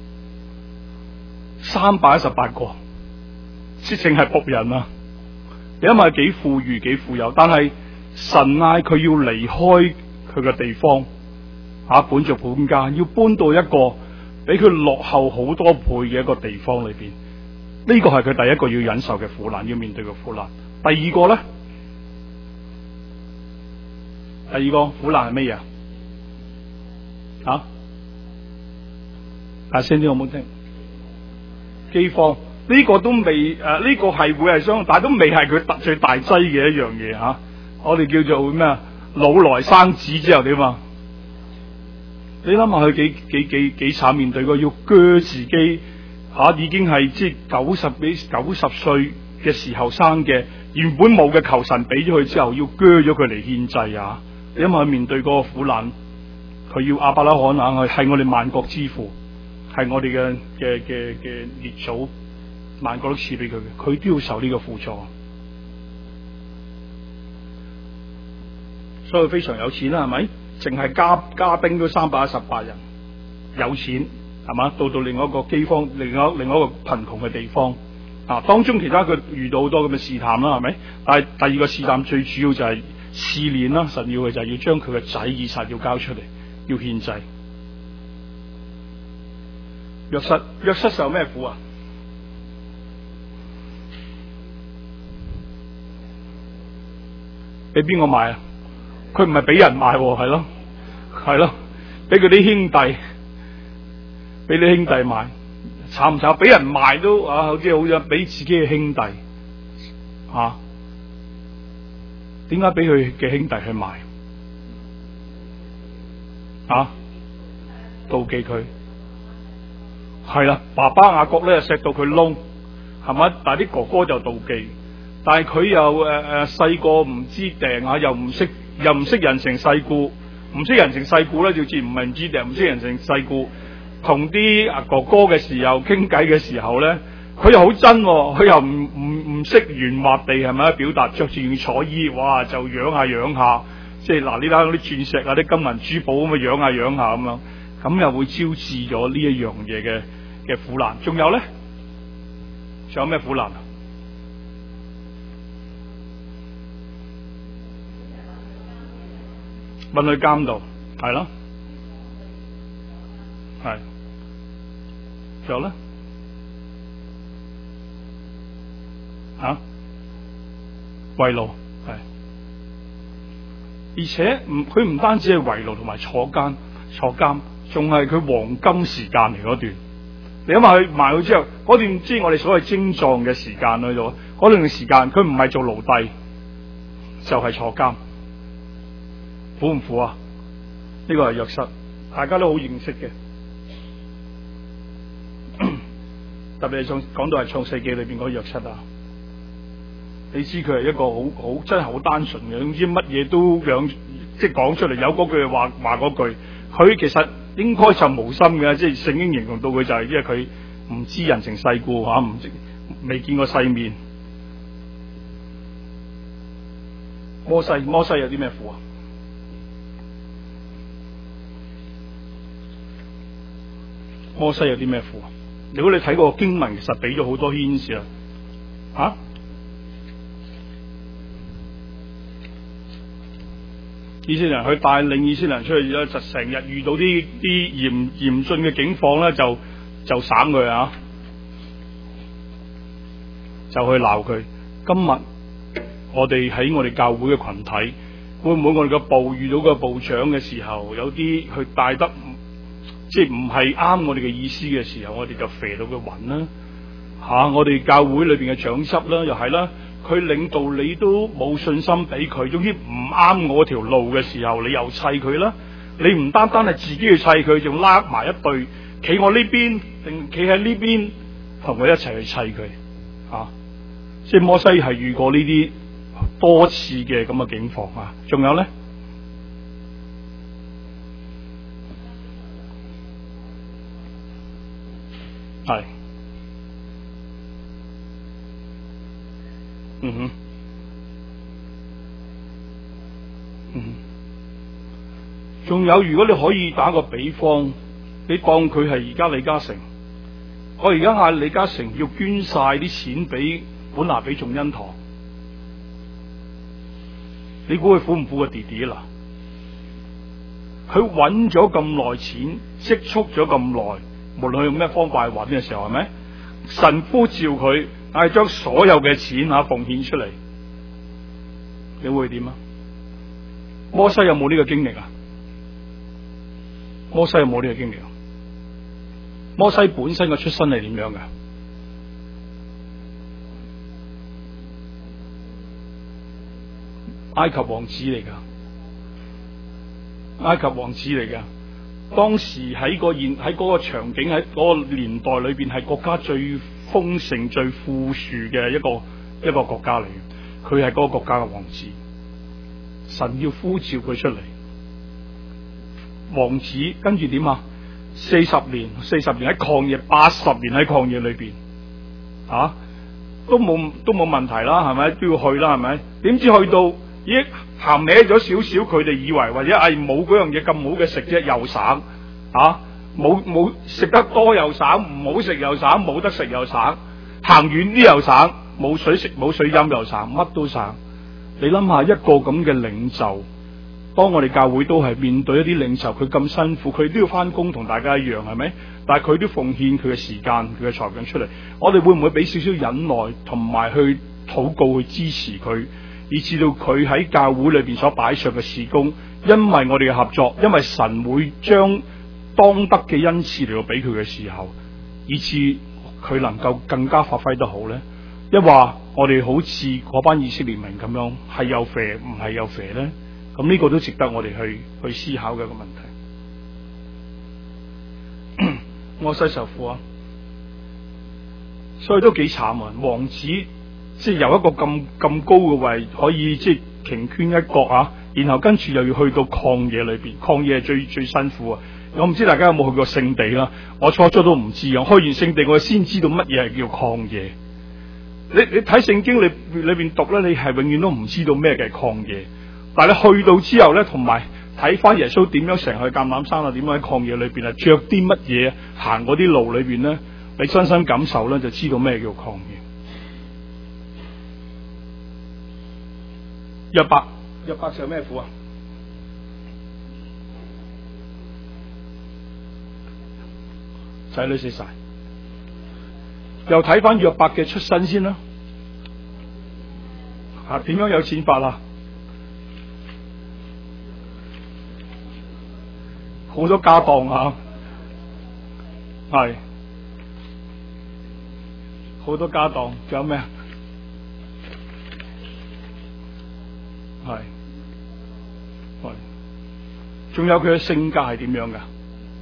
三百一十八個，即淨係僕人啊！你諗下幾富裕幾富有，但係神嗌佢要離開佢嘅地方，啊本族本家，要搬到一個比佢落後好多倍嘅一個地方裏邊。呢個係佢第一個要忍受嘅苦難，要面對嘅苦難。第二個咧，第二個苦難係咩嘢啊？啊，大聲啲好唔好聽？饑荒呢個都未誒，呢、呃這個係會係相，但係都未係佢最大劑嘅一樣嘢吓。我哋叫做咩啊？老來生子之後點啊？你諗下佢幾幾幾幾慘，面對個要鋸自己。吓、啊，已經係即係九十幾九十歲嘅時候生嘅，原本冇嘅求神俾咗佢之後，要鋸咗佢嚟獻祭啊！你因為佢面對嗰個苦難，佢要亞伯拉罕啊，係我哋萬國之父，係我哋嘅嘅嘅嘅列祖，萬國都賜俾佢嘅，佢都要受呢個苦楚，所以非常有錢啦，係咪？淨係加加兵都三百一十八人，有錢。係嘛？到到另外一個饑荒，另外另外一個貧窮嘅地方啊，當中其他佢遇到好多咁嘅試探啦，係咪？但係第二個試探最主要就係試煉啦，神要嘅就係要將佢嘅仔以撒要交出嚟，要獻祭。約瑟，約瑟受咩苦啊？俾邊個賣啊？佢唔係俾人賣，係咯，係咯，俾佢啲兄弟。俾你兄弟賣，慘唔慘？俾人賣都啊，好似好似俾自己嘅兄弟啊？點解俾佢嘅兄弟去賣？啊？妒忌佢，係啦。爸爸雅各咧錫到佢窿，係咪？但係啲哥哥就妒忌，但係佢又誒誒細個唔知掟啊，又唔識又唔識人情世故，唔識人情世故咧，就似唔係唔知掟，唔識人情世故。同啲阿哥哥嘅時候傾偈嘅時候咧，佢又好真，佢又唔唔唔唔識圓滑地係咪表達，着住件彩衣，哇就養下養下，即係嗱呢單啲鑽石啊、啲金銀珠寶咁啊養下養下咁樣，咁又會招致咗呢一樣嘢嘅嘅苦難。仲有咧，仲有咩苦難啊？問去監度，係咯，係，仲有咧，吓，圍牢，係，而且唔，佢唔單止係圍牢同埋坐監，坐監，仲係佢黃金時間嚟嗰段。你諗下佢賣咗之後，嗰段即係我哋所謂精壯嘅時間去到，嗰段時間佢唔係做奴隸，就係、是、坐監。苦唔苦啊？呢、這個係約瑟，大家都好認識嘅。特別係創講到係創世記裏邊嗰個約瑟啊，你知佢係一個好好真係好單純嘅，總之乜嘢都兩即係講出嚟，有嗰句話話嗰句，佢其實應該就無心嘅，即係聖經形容到佢就係、是、因為佢唔知人情世故吓，唔未見過世面。摩西摩西有啲咩苦啊？摩西有啲咩苦啊？如果你睇過經文，其實俾咗好多牽涉啦。吓，以色列人去帶領以色列人出去咧，就成日遇到啲啲嚴嚴峻嘅境況咧，就就省佢啊，就去鬧佢。今日我哋喺我哋教會嘅群體，會唔會我哋個部遇到個部長嘅時候，有啲去帶得？即係唔係啱我哋嘅意思嘅時候，我哋就肥到佢暈啦吓！我哋教會裏邊嘅長執啦，又係啦，佢領導你都冇信心俾佢，總之唔啱我條路嘅時候，你又砌佢啦。你唔單單係自己去砌佢，仲拉埋一隊，企我呢邊定企喺呢邊，同佢一齊去砌佢吓。即係摩西係遇過呢啲多次嘅咁嘅境況啊！仲有咧？係，嗯哼，嗯哼，仲有，如果你可以打個比方，你當佢係而家李嘉誠，我而家嗌李嘉誠要捐晒啲錢俾本拿比眾恩堂，你估佢苦唔苦個弟弟啦？佢揾咗咁耐錢，積蓄咗咁耐。無論佢用咩方法去揾嘅時候，係咪神呼召佢，係將所有嘅錢吓奉獻出嚟，你會點啊？摩西有冇呢個經歷啊？摩西有冇呢個經歷啊？摩西本身嘅出身係點樣嘅？埃及王子嚟噶，埃及王子嚟噶。當時喺個現喺嗰個場景喺嗰個年代裏邊係國家最豐盛最富庶嘅一個一個國家嚟，佢係嗰個國家嘅王子，神要呼召佢出嚟，王子跟住點啊？四十年四十年喺曠野，八十年喺曠野裏邊，啊都冇都冇問題啦，係咪都要去啦，係咪？點知去到咦行歪咗少少，佢哋以為或者係冇嗰樣嘢咁好嘅食啫，又省啊！冇冇食得多又省，唔好食又省，冇得食又省，行遠啲又省，冇水食冇水飲又省，乜都省。你諗下一個咁嘅領袖，當我哋教會都係面對一啲領袖，佢咁辛苦，佢都要翻工同大家一樣，係咪？但係佢都奉獻佢嘅時間、佢嘅才幹出嚟。我哋會唔會俾少少忍耐，同埋去禱告去支持佢？以至到佢喺教會裏邊所擺上嘅事工，因為我哋嘅合作，因為神會將當得嘅恩賜嚟到俾佢嘅時候，以至佢能夠更加發揮得好咧。一話我哋好似嗰班以色列民咁樣，係有肥唔係有肥咧？咁呢個都值得我哋去去思考嘅一個問題。摩西受苦啊，所以都幾慘啊！王子。即係由一個咁咁高嘅位，可以即係擎拳一角啊，然後跟住又要去到曠野裏邊，曠野係最最辛苦啊！我唔知大家有冇去過聖地啦，我初初都唔知啊，開完聖地我先知道乜嘢係叫曠野。 你你睇聖經裏裏邊讀咧，你係永遠都唔知道咩嘅曠野。但係你去到之後咧，同埋睇翻耶穌點樣成日去橄欖山啊，點樣喺曠野裏邊啊，着啲乜嘢行嗰啲路裏邊咧，你親身感受咧，就知道咩叫曠野。約伯，約伯受咩苦啊？仔女死晒。又睇翻約伯嘅出身先啦。啊，點樣有錢法啊？好多家當啊，係好多家當，仲有咩啊？係係，仲有佢嘅性格係點樣噶？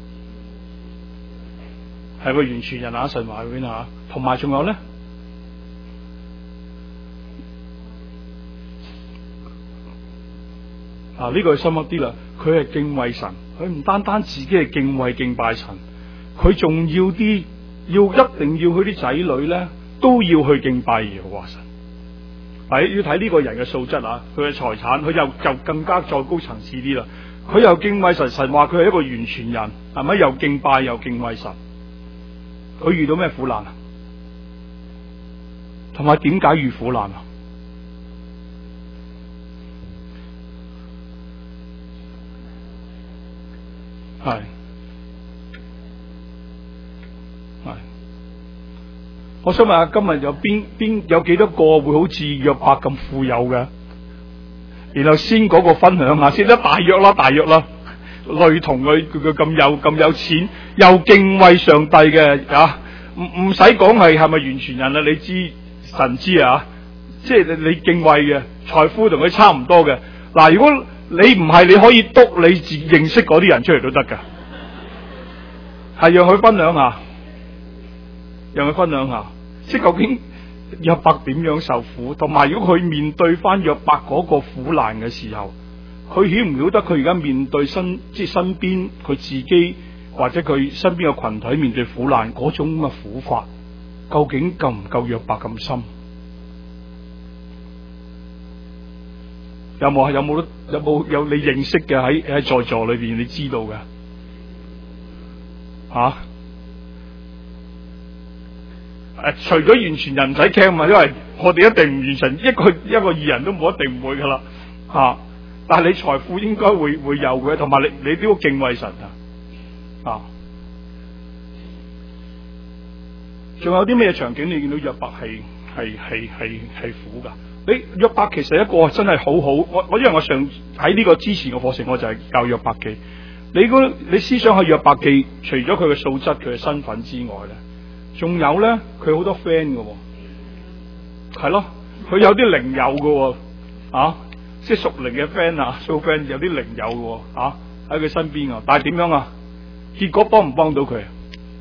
係個完全人啊，神話裏邊啊，同埋仲有咧，啊呢、這個係深刻啲啦，佢係敬畏神。佢唔單單自己係敬畏敬拜神，佢仲要啲要一定要佢啲仔女咧都要去敬拜耶和華神。係要睇呢個人嘅素質啊，佢嘅財產，佢又就更加再高層次啲啦。佢又敬畏神，神話佢係一個完全人，係咪？又敬拜又敬畏神。佢遇到咩苦難啊？同埋點解遇苦難啊？係係，我想問下，今日有邊邊有幾多個會好似約伯咁富有嘅？然後先嗰個分享下先啦，大約啦，大約啦，類同佢佢佢咁有咁有錢，又敬畏上帝嘅啊，唔唔使講係係咪完全人啊？你知神知啊，即係你你敬畏嘅財富同佢差唔多嘅。嗱，如果你唔係，你可以督你自認識嗰啲人出嚟都得噶，係讓佢分享下，讓佢分享下，即係究竟約伯點樣受苦，同埋如果佢面對翻約伯嗰個苦難嘅時候，佢曉唔曉得佢而家面對身即係身邊佢自己或者佢身邊嘅群體面對苦難嗰種咁嘅苦法，究竟夠唔夠約伯咁深？有冇有冇有冇有，有你認識嘅喺喺在座裏邊你知道嘅吓？誒、啊，除咗完全人唔使驚嘛，因為我哋一定唔完全，一個一個義人都冇一定唔會噶啦吓。但係你財富應該會會有嘅，同埋你你都要敬畏神啊啊！仲有啲咩場景你見到約伯係係係係係苦噶？你約伯其實一個真係好好，我我因為我上喺呢個之前嘅課程，我就係教約伯記。你嗰你思想下約伯記，除咗佢嘅素質、佢嘅身份之外咧，仲有咧佢好多 friend 嘅，係咯，佢有啲靈友嘅，啊，即係屬靈嘅 friend 啊，做 friend 有啲靈友嘅，啊喺佢身邊啊，但係點樣啊？結果幫唔幫到佢？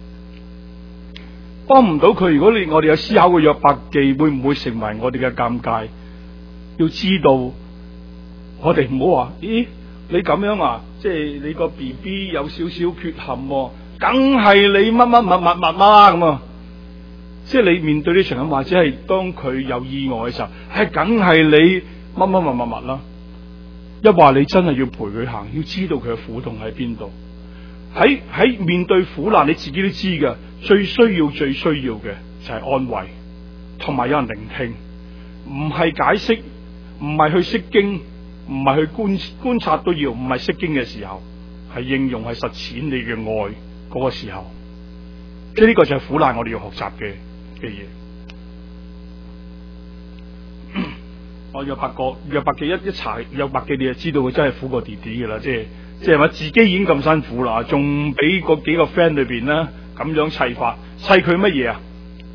幫唔到佢。如果你我哋有思考過約伯記，會唔會成為我哋嘅尷尬？要知道，我哋唔好話，咦，你咁樣啊，即係你個 B B 有少少缺陷，梗係你乜乜乜乜乜啦咁啊！即係你面對呢場咁，或者係當佢有意外嘅時候，係梗係你乜乜乜乜乜啦。一話你真係要陪佢行，要知道佢嘅苦痛喺邊度。喺喺面對苦難，你自己都知嘅，最需要最需要嘅就係安慰，同埋有人聆聽，唔係解釋，唔係去釋經，唔係去觀觀察都要，唔係釋經嘅時候，係應用係實踐你嘅愛嗰個時候，即係呢個就係苦難我哋要學習嘅嘅嘢。我約伯個約伯記一一查約伯記，你就知道佢真係苦過弟弟嘅啦，即係。即係話自己已經咁辛苦啦，仲俾嗰幾個 friend 裏邊咧咁樣砌法，砌佢乜嘢啊？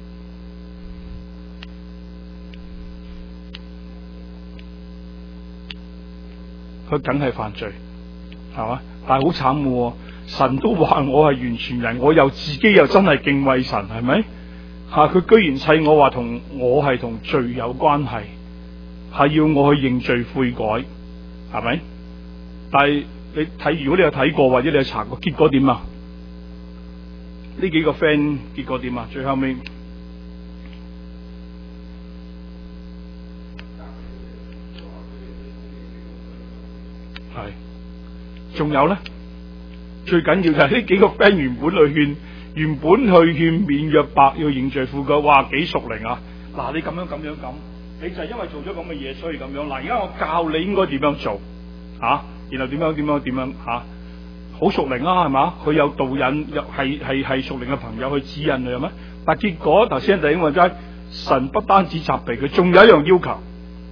佢梗係犯罪，係嘛？但係好慘嘅，神都話我係完全人，我又自己又真係敬畏神，係咪？吓、啊，佢居然砌我話同我係同罪有關係，係要我去認罪悔改，係咪？但係。你睇，如果你有睇過或者你有查過，結果點啊？呢幾個 friend 結果點啊？最後尾仲有咧，最緊要就係呢幾個 friend 原本去勸，原本去勸勉約伯要認罪悔改，哇幾屬靈啊！嗱，你咁樣咁樣咁，你就係因為做咗咁嘅嘢，所以咁樣。嗱，而家我教你應該點樣做吓、啊，然後點樣點樣點樣吓，好屬靈啊，係嘛？佢有導引，又係係係屬靈嘅朋友去指引你係咩？但結果頭先弟兄話齋，神不單止責備佢，仲有一樣要求。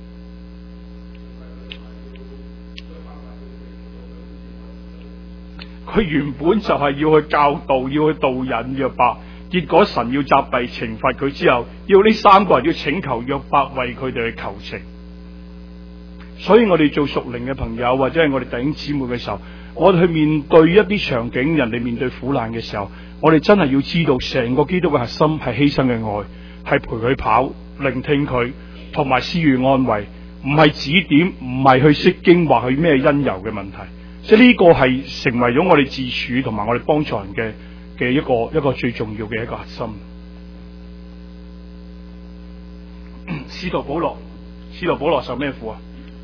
佢原本就係要去教導，要去導引約伯，結果神要責備懲罰佢之後，要呢三個人要請求約伯為佢哋去求情。所以我哋做屬靈嘅朋友，或者係我哋弟兄姊妹嘅時候，我哋去面對一啲場景，人哋面對苦難嘅時候，我哋真係要知道成個基督嘅核心係犧牲嘅愛，係陪佢跑，聆聽佢，同埋施予安慰，唔係指點，唔係去釋經或去咩因由嘅問題。即係呢個係成為咗我哋自處同埋我哋幫助人嘅嘅一個一個最重要嘅一個核心。使徒保羅，使徒保羅受咩苦啊？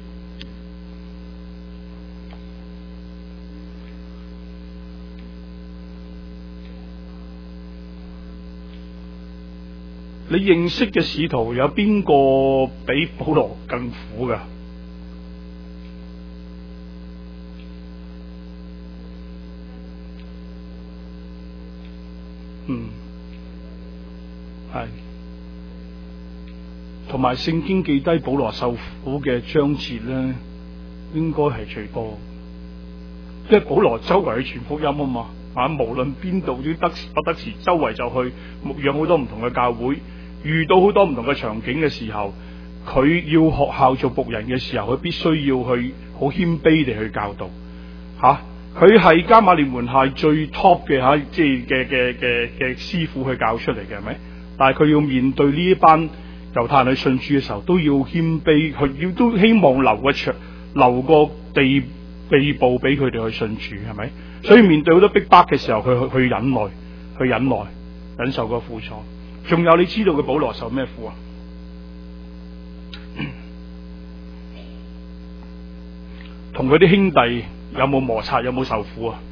你認識嘅使徒有邊個比保羅更苦㗎？嗯，係，同埋聖經記低保羅受苦嘅章節咧，應該係最多，因為保羅周圍去傳福音啊嘛，啊，無論邊度都得時不得時，周圍就去牧養好多唔同嘅教會，遇到好多唔同嘅場景嘅時候，佢要學校做僕人嘅時候，佢必須要去好謙卑地去教導，吓、啊。佢係迦瑪列門下最 top 嘅吓，即係嘅嘅嘅嘅師傅去教出嚟嘅，係咪？但係佢要面對呢一班猶太人去信主嘅時候，都要謙卑，佢要都希望留個場，留個地地步俾佢哋去信主，係咪？所以面對好多逼迫嘅時候，佢去去忍耐，去忍耐，忍受個苦楚。仲有你知道嘅保羅受咩苦啊？同佢啲兄弟有冇摩擦？有冇受苦啊？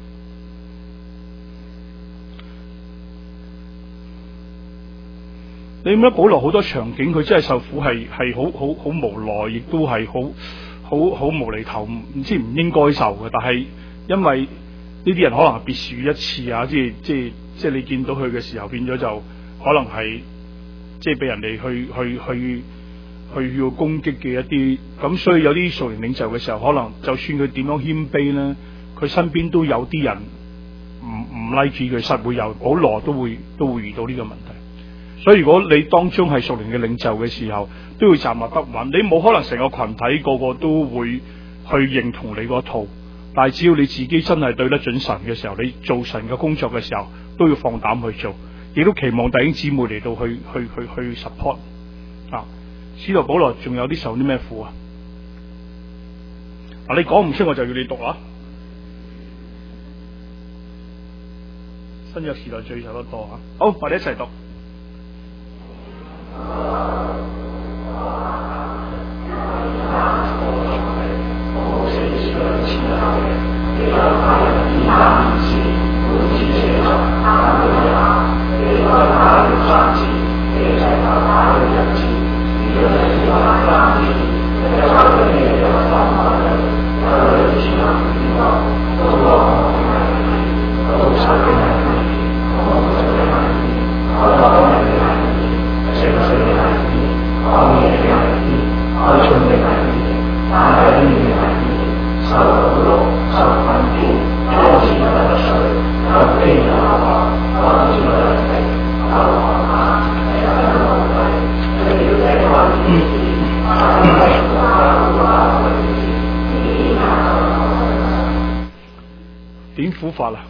你諗下保羅好多場景，佢真係受苦，係係好好好無奈，亦都係好好好無厘頭，唔知唔應該受嘅。但係因為呢啲人可能係別樹一幟啊，即係即係即係你見到佢嘅時候，變咗就可能係即係俾人哋去去去去要攻擊嘅一啲。咁所以有啲屬靈領袖嘅時候，可能就算佢點樣謙卑咧，佢身邊都有啲人唔唔 like 佢，實會有保羅都會都會遇到呢個問題。所以如果你當中係屬靈嘅領袖嘅時候，都要站立不穩。你冇可能成個群體個個都會去認同你嗰套，但係只要你自己真係對得準神嘅時候，你做神嘅工作嘅時候，都要放膽去做，亦都期望弟兄姊妹嚟到去去去去 support 啊。使徒保羅仲有啲受啲咩苦啊？嗱，你講唔出我就要你讀啦。新約時代最受得多啊！好，我哋一齊讀。點苦法啊？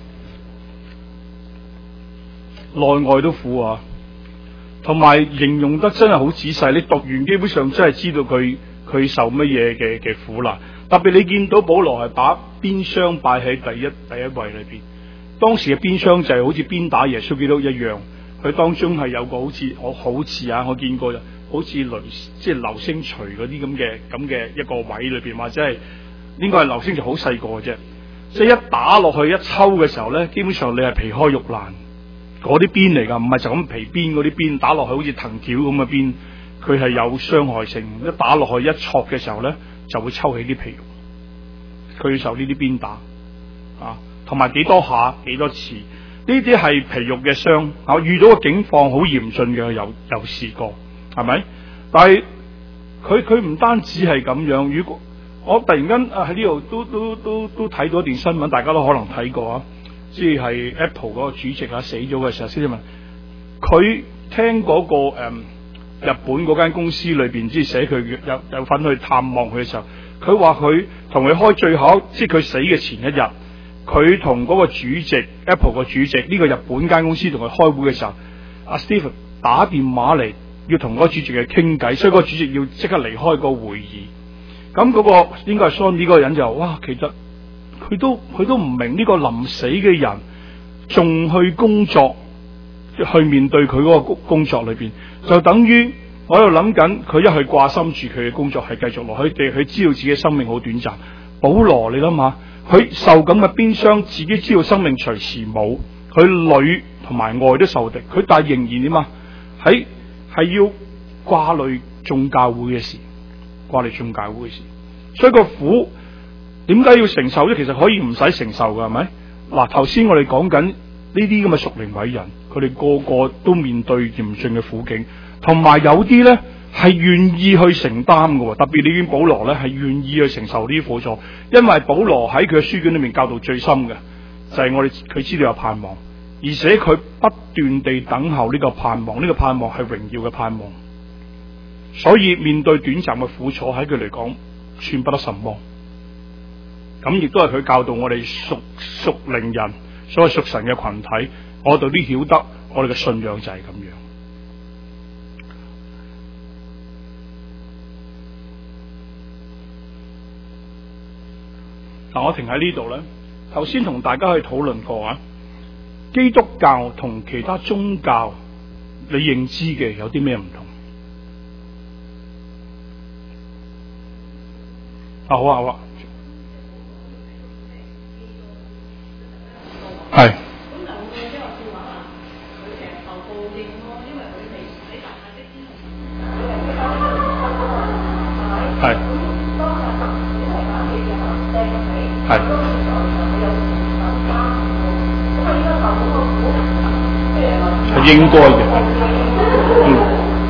內外都苦啊，同埋形容得真係好仔細。你讀完基本上真係知道佢佢受乜嘢嘅嘅苦難。特別你見到保羅係把鞭傷擺喺第一第一位裏邊，當時嘅鞭傷就係好似鞭打耶穌基督一樣。佢當中係有個好似我好似啊，我見過好似雷即係流星錘嗰啲咁嘅咁嘅一個位裏邊，或者係應該係流星錘好細個嘅啫。 即係一打落去一抽嘅時候咧，基本上你係皮開肉爛，嗰啲邊嚟噶，唔係就咁皮邊嗰啲邊打落去好似藤條咁嘅邊，佢係有傷害性。一打落去一戳嘅時候咧，就會抽起啲皮肉。佢要受呢啲鞭打啊，同埋幾多下幾多次，呢啲係皮肉嘅傷啊。遇到個境況好嚴峻嘅，有有試過，係咪？但係佢佢唔單止係咁樣。如果我突然間啊喺呢度都都都都睇到一段新聞，大家都可能睇過啊，即係 Apple 嗰個主席啊死咗嘅時候，先至問佢聽嗰、那個誒、嗯、日本嗰間公司裏邊，即係寫佢有有份去探望佢嘅時候，佢話佢同佢開最後，即係佢死嘅前一日，佢同嗰個主席 Apple 個主席呢、這個日本間公司同佢開會嘅時候，阿 Stephen 打電話嚟要同嗰個主席去傾偈，所以嗰個主席要即刻離開個會議。咁嗰、那個應該係 Sony 嗰個人就哇，其實佢都佢都唔明呢個臨死嘅人仲去工作，去面對佢嗰個工作裏邊，就等於我喺度諗緊，佢一去掛心住佢嘅工作係繼續落去，佢佢知道自己生命好短暫。保羅你諗下，佢受咁嘅鞭傷，自己知道生命隨時冇，佢裏同埋外都受敵，佢但係仍然點啊？喺係要掛慮眾教會嘅事。掛嚟眾教會嘅事，所以個苦點解要承受咧？其實可以唔使承受噶，係咪？嗱，頭先我哋講緊呢啲咁嘅屬靈偉人，佢哋個個都面對嚴峻嘅苦境，同埋有啲咧係願意去承擔嘅。特別你見保羅咧係願意去承受呢啲苦楚，因為保羅喺佢嘅書卷裏面教導最深嘅就係、是、我哋佢知道有盼望，而且佢不斷地等候呢個盼望，呢、這個盼望係榮耀嘅盼望。所以面對短暫嘅苦楚喺佢嚟講算不得什麼，咁亦都係佢教導我哋屬屬靈人，所謂屬神嘅群體，我哋都曉得我哋嘅信仰就係咁樣。嗱，我停喺呢度咧，頭先同大家去討論過啊，基督教同其他宗教你認知嘅有啲咩唔同？啊好啊好啊，係。咁兩個即係話說話啊，佢其實受報應咯，因為佢哋喺大太之前，係。咁當日只係打幾隻馬釘起，係。咁啊應該受嗰個苦，係應該嘅。嗯。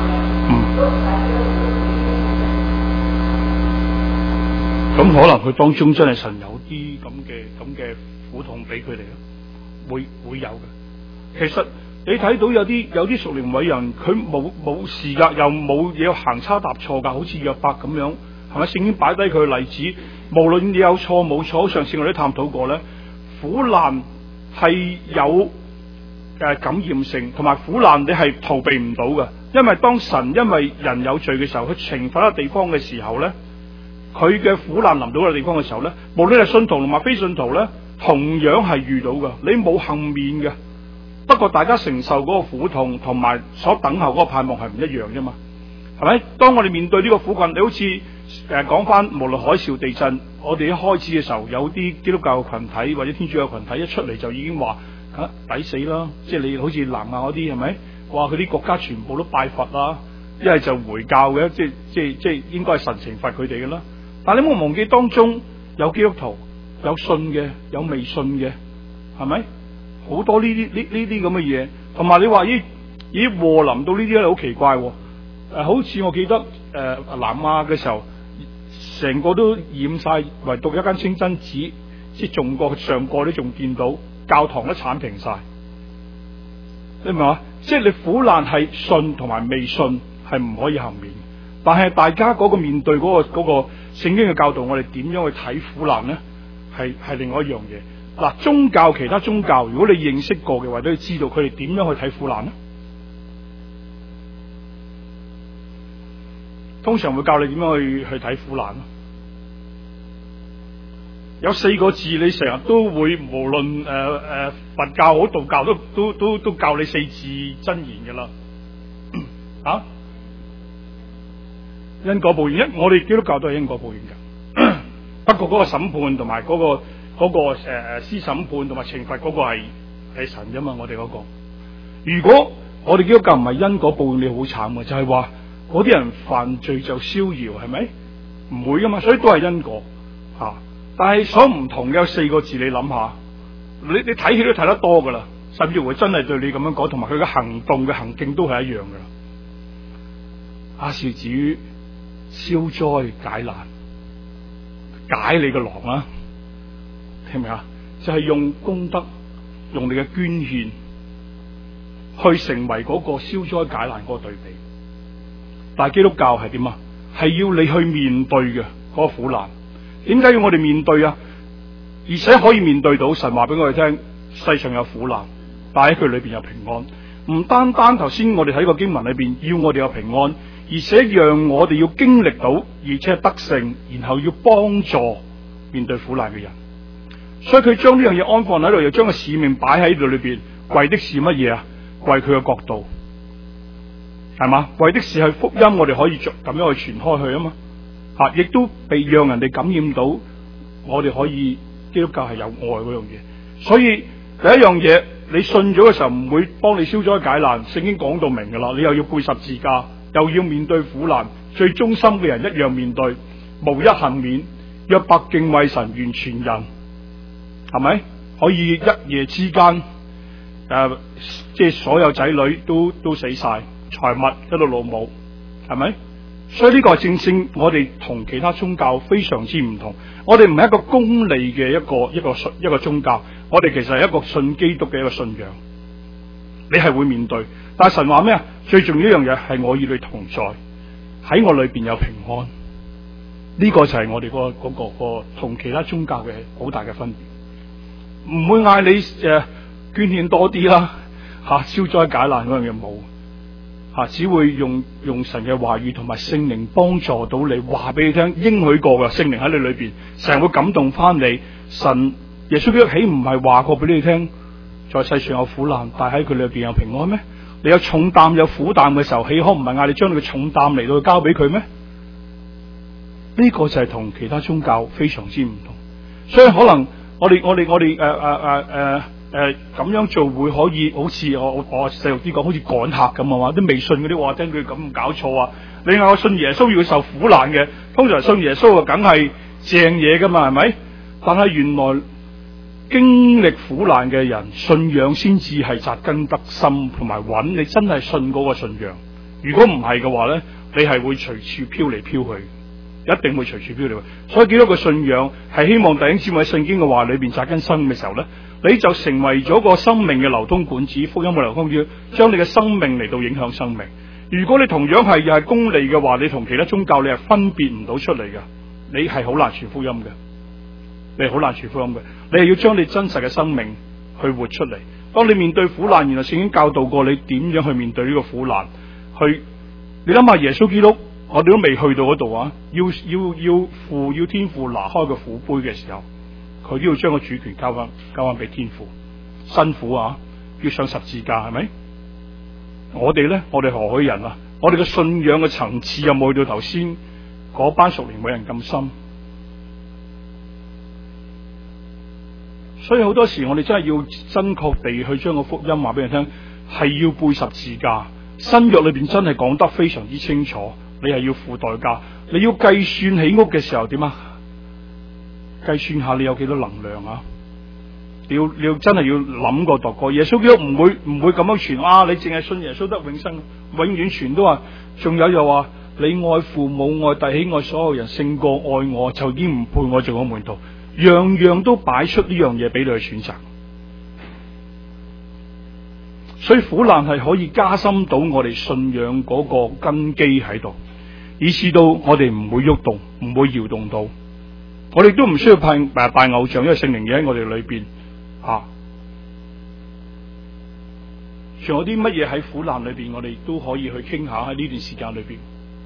咁可能佢當中真係神有啲咁嘅咁嘅苦痛俾佢哋咯，會會有嘅。其實你睇到有啲有啲屬靈偉人，佢冇冇事噶，又冇嘢行差踏錯噶，好似約伯咁樣，係咪？聖經擺低佢嘅例子，無論你有錯冇錯，上次我哋都探討過咧，苦難係有誒感染性，同埋苦難你係逃避唔到嘅，因為當神因為人有罪嘅時候，佢懲罰一個地方嘅時候咧。佢嘅苦難臨到嘅地方嘅時候咧，無論係信徒同埋非信徒咧，同樣係遇到嘅。你冇幸免嘅，不過大家承受嗰個苦痛同埋所等候嗰個盼望係唔一樣啫嘛，係咪？當我哋面對呢個苦困，你好似誒講翻，無論海嘯、地震，我哋一開始嘅時候有啲基督教嘅群體或者天主教群體一出嚟就已經話啊抵死啦，即係你好似南亞嗰啲係咪？話佢啲國家全部都拜佛啦，一係就回教嘅，即係即係即係應該係神懲罰佢哋嘅啦。但你冇忘記當中有基督徒，有信嘅，有未信嘅，係咪？好多呢啲呢呢啲咁嘅嘢，同埋你話咦咦禍臨到呢啲咧，好奇怪喎！誒，好似我記得誒、呃、南亞嘅時候，成個都染晒，唯獨一間清真寺，即係仲過上個都仲見到教堂都鏟平晒。你明嘛？即係你苦難係信同埋未信係唔可以幸免，但係大家嗰個面對嗰、嗰個嗰、嗰個聖經嘅教導，我哋點樣去睇苦難咧？係係另外一樣嘢。嗱，宗教其他宗教，如果你認識過嘅話，都要知道佢哋點樣去睇苦難咧。通常會教你點樣去去睇苦難。有四個字，你成日都會，無論誒誒佛教好道教都都都都教你四字真言嘅啦。啊？因果報應，一我哋基督教都係因果報應嘅。不過嗰個審判同埋嗰個嗰個誒誒施審判同埋懲罰嗰個係係神啫嘛，我哋嗰個。如果我哋基督教唔係因果報應，你好慘嘅，就係話嗰啲人犯罪就逍遙，係咪？唔會噶嘛，所以都係因果吓。但係所唔同嘅有四個字，你諗下，你你睇戲都睇得多噶啦，甚至乎真係對你咁樣講，同埋佢嘅行動嘅行徑都係一樣噶啦。亞氏子消災解難，解你嘅囊啦，聽唔明啊？就係、是、用功德，用你嘅捐獻，去成為嗰個消災解難嗰個對比。但係基督教係點啊？係要你去面對嘅嗰個苦難。點解要我哋面對啊？而且可以面對到，神話俾我哋聽，世上有苦難，但喺佢裏邊有平安。唔單單頭先我哋喺個經文裏邊要我哋有平安，而且讓我哋要經歷到，而且得勝，然後要幫助面對苦難嘅人。所以佢將呢樣嘢安放喺度，又將個使命擺喺度裏邊，為的是乜嘢啊？為佢嘅國度，係嘛？為的是係福音，我哋可以咁樣去傳開去啊嘛。吓，亦都被讓人哋感染到，我哋可以基督教係有愛嗰樣嘢。所以第一樣嘢，你信咗嘅時候唔會幫你消災解難，聖經講到明噶啦，你又要背十字架，又要面對苦難，最忠心嘅人一樣面對，無一幸免。約伯敬畏神，完全人，係咪？可以一夜之間，誒、呃，即係所有仔女都都死晒，財物一路老母，係咪？所以呢個係正正我哋同其他宗教非常之唔同。我哋唔係一個功利嘅一個一個信一個宗教，我哋其實係一個信基督嘅一個信仰。你係會面對，但係神話咩啊？最重要一樣嘢係我與你同在，喺我裏邊有平安。呢、這個就係我哋、嗰個嗰、嗰個、嗰個同其他宗教嘅好大嘅分別。唔會嗌你誒、呃、捐獻多啲啦，吓消災解難嗰樣嘢冇。啊！只會用用神嘅話語同埋聖靈幫助到你，話俾你聽，應許過嘅聖靈喺你裏邊，成日會感動翻你。神耶穌基督豈唔係話過俾你聽，在世上有苦難，但喺佢裏邊有平安咩？你有重擔有苦擔嘅時候，豈可唔係嗌你將你嘅重擔嚟到交俾佢咩？呢、這個就係同其他宗教非常之唔同，所以可能我哋我哋我哋誒誒誒誒。呃呃呃誒，咁、呃、樣做會可以好似我我細路啲講，好似趕客咁啊嘛！啲未信嗰啲話聽佢咁搞錯啊！你嗌我信耶穌要受苦難嘅，通常信耶穌啊，梗係正嘢噶嘛，係咪？但係原來經歷苦難嘅人，信仰先至係扎根得深同埋穩。你真係信嗰個信仰，如果唔係嘅話咧，你係會隨處飄嚟飄去，一定會隨處飄嚟。所以幾多個信仰係希望弟兄姊妹喺聖經嘅話裏邊扎根深嘅時候咧，你就成為咗個生命嘅流通管子，福音嘅流通管子，將你嘅生命嚟到影響生命。如果你同樣係又係功利嘅話，你同其他宗教你係分別唔到出嚟嘅，你係好難傳福音嘅，你係好難傳福音嘅。你係要將你真實嘅生命去活出嚟。當你面對苦難，原來聖經教導過你點樣去面對呢個苦難。去，你諗下耶穌基督，我哋都未去到嗰度啊！要要要父要天父拿開個苦杯嘅時候，佢都要將個主權交翻交翻俾天父，辛苦啊！要上十字架係咪？我哋咧，我哋何許人啊？我哋嘅信仰嘅層次有冇去到頭先嗰班屬靈偉人咁深？所以好多時我哋真係要真確地去將個福音話俾人聽，係要背十字架。新約裏邊真係講得非常之清楚，你係要付代價，你要計算起屋嘅時候點啊？計算下你有幾多能量啊？你要你要真係要諗過度過。耶穌基督唔會唔會咁樣傳啊！你淨係信耶穌得永生，永遠傳都話。仲有又話你愛父母愛弟兄愛所有人勝過愛我，就已經唔配我做我門徒。樣樣都擺出呢樣嘢俾你去選擇。所以苦難係可以加深到我哋信仰嗰個根基喺度，以致到我哋唔會喐動，唔會搖動到。我哋都唔需要拜誒拜偶像，因為聖靈嘢喺我哋裏邊啊。仲有啲乜嘢喺苦難裏邊，我哋都可以去傾下喺呢段時間裏邊。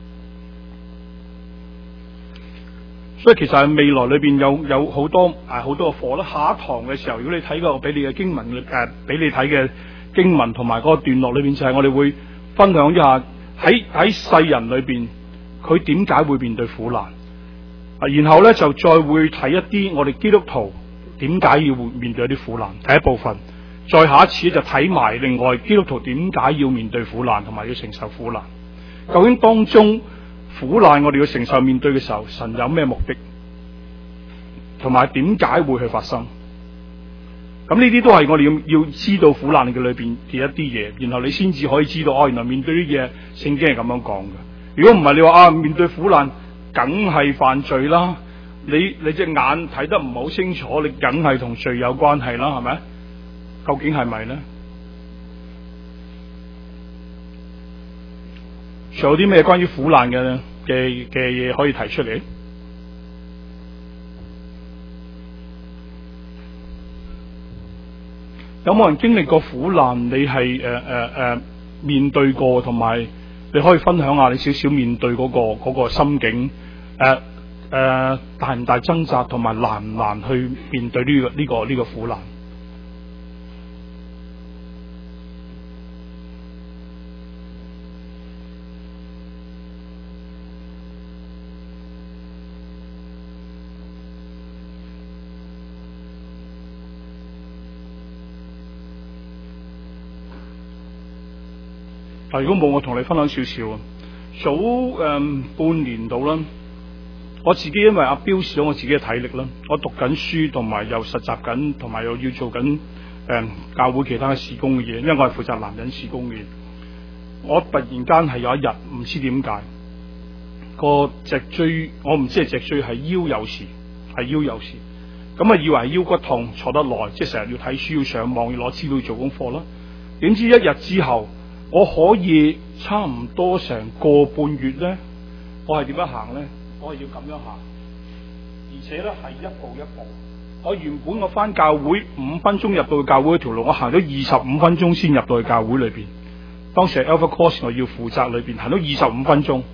所以其實喺未來裏邊有有好多誒好多嘅課啦。下一堂嘅時候，如果你睇過我俾你嘅經文誒俾你睇嘅經文同埋嗰個段落裏邊，就係我哋會分享一下喺喺世人裏邊佢點解會面對苦難啊。然後咧就再會睇一啲我哋基督徒點解要面對一啲苦難？第一部分，再下一次就睇埋另外基督徒點解要面對苦難同埋要承受苦難？究竟當中苦難我哋要承受面對嘅時候，神有咩目的？同埋點解會去發生？咁呢啲都係我哋要要知道苦難嘅裏邊嘅一啲嘢，然後你先至可以知道哦，原來面對啲嘢聖經係咁樣講嘅。如果唔係你話啊，面對苦難梗係犯罪啦，你你隻眼睇得唔好清楚，你梗係同罪有關係啦，係咪？究竟係咪咧？仲有啲咩關於苦難嘅嘅嘅嘢可以提出嚟？有冇人經歷過苦難？你係誒誒誒面對過，同埋你可以分享下你少少面對嗰、嗰個、嗰個心境，誒、呃、誒、呃、大唔大掙扎，同埋難唔難去面對呢、呢個呢、呢個呢、呢個苦難？但如果冇，我同你分享少少啊。早誒、嗯、半年度啦，我自己因為阿標示咗我自己嘅體力啦，我讀緊書，同埋又實習緊，同埋又要做緊誒、嗯、教會其他嘅事工嘅嘢，因為我係負責男人事工嘅嘢。我突然間係有一日唔知點解個脊椎，我唔知係脊椎係腰有事，係腰有事，咁啊以為係腰骨痛，坐得耐，即係成日要睇書、要上網、要攞資料做功課啦。點知一日之後，我可以差唔多成個半月咧，我係點樣行咧？我係要咁樣行，而且咧係一步一步。我原本我返教會五分鐘入到去教會嗰條路，我行咗二十五分鐘先入到去教會裏邊。當時係 Alpha Course 我要負責裏邊，行咗二十五分鐘，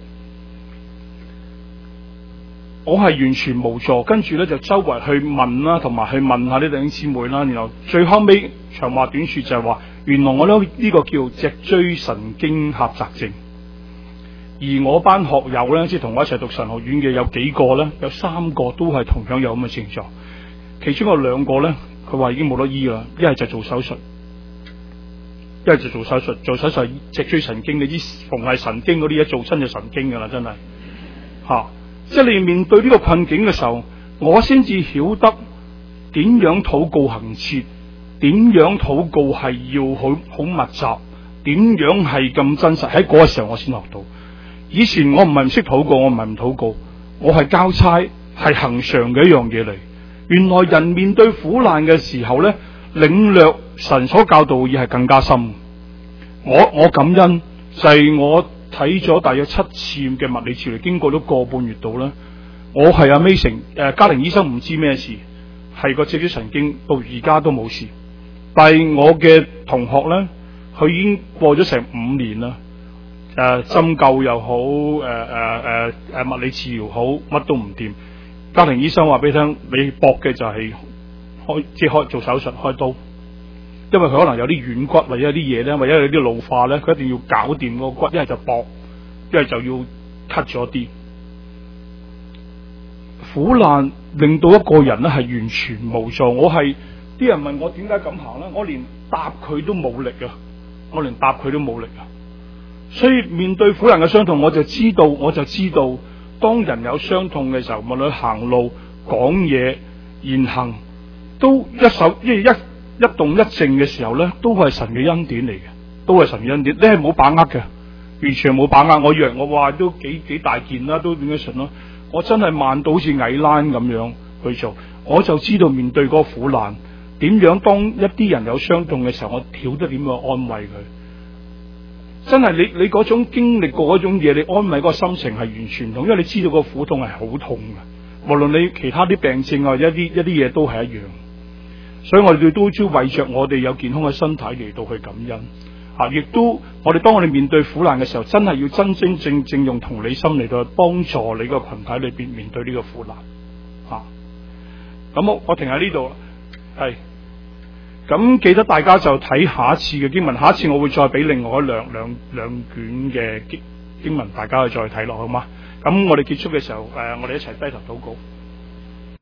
我係完全無助。跟住咧就周圍去問啦，同埋去問下啲弟兄姊妹啦。然後最後尾長話短說就係話，原來我咧呢個叫脊椎神經狹窄症。而我班學友咧，即係同我一齊讀神學院嘅有幾個咧，有三個都係同樣有咁嘅症狀。其中有兩個咧，佢話已經冇得醫啦，一係就做手術，一係就做手術。做手術係脊椎神經，你知逢係神經嗰啲嘢做親就神經噶啦，真係吓、啊。即係你面對呢個困境嘅時候，我先至曉得點樣禱告恆切，點樣禱告係要好好密集，點樣係咁真實。喺嗰個時候我先學到。以前我唔係唔識禱告，我唔係唔禱告，我係交差，係恒常嘅一樣嘢嚟。原來人面對苦難嘅時候咧，領略神所教導嘅嘢係更加深。我我感恩就係、是、我睇咗大約七次嘅物理治療，經過咗個半月度啦。我係 amazing，誒，家庭醫生唔知咩事，係個脊椎神經到而家都冇事。但係我嘅同學咧，佢已經過咗成五年啦。誒、呃，針灸又好，誒誒誒誒物理治療好，乜都唔掂。家庭醫生話俾你聽，你搏嘅就係開即係開做手術開刀，因為佢可能有啲軟骨或者有啲嘢咧，或者有啲老化咧，佢一定要搞掂個骨，一係就搏，一係就要 cut 咗啲。苦難令到一個人咧係完全無助。我係啲人問我點解咁行咧，我連答佢都冇力啊！我連答佢都冇力啊！所以面對苦難嘅傷痛，我就知道，我就知道，當人有傷痛嘅時候，無論行路、講嘢、言行，都一手一一一動一靜嘅時候咧，都係神嘅恩典嚟嘅，都係神嘅恩典。你係冇把握嘅，完全冇把握。我以為我話都幾幾大件啦，都點樣順咯？我真係慢到好似矮欄咁樣去做，我就知道面對嗰個苦難點樣。當一啲人有傷痛嘅時候，我曉得點樣安慰佢。真係你你嗰種經歷過嗰種嘢，你安慰嗰個心情係完全唔同，因為你知道個苦痛係好痛嘅，無論你其他啲病症啊，一啲一啲嘢都係一樣。所以我哋都都為着我哋有健康嘅身體嚟到去感恩啊！亦都我哋當我哋面對苦難嘅時候，真係要真真正正用同理心嚟到去幫助你個群體裏邊面對呢個苦難啊！咁我我停喺呢度啦，係。咁記得大家就睇下一次嘅經文，下一次我會再俾另外兩兩兩卷嘅經經文，大家去再睇落，好嗎？咁我哋結束嘅時候，誒、呃，我哋一齊低頭禱告。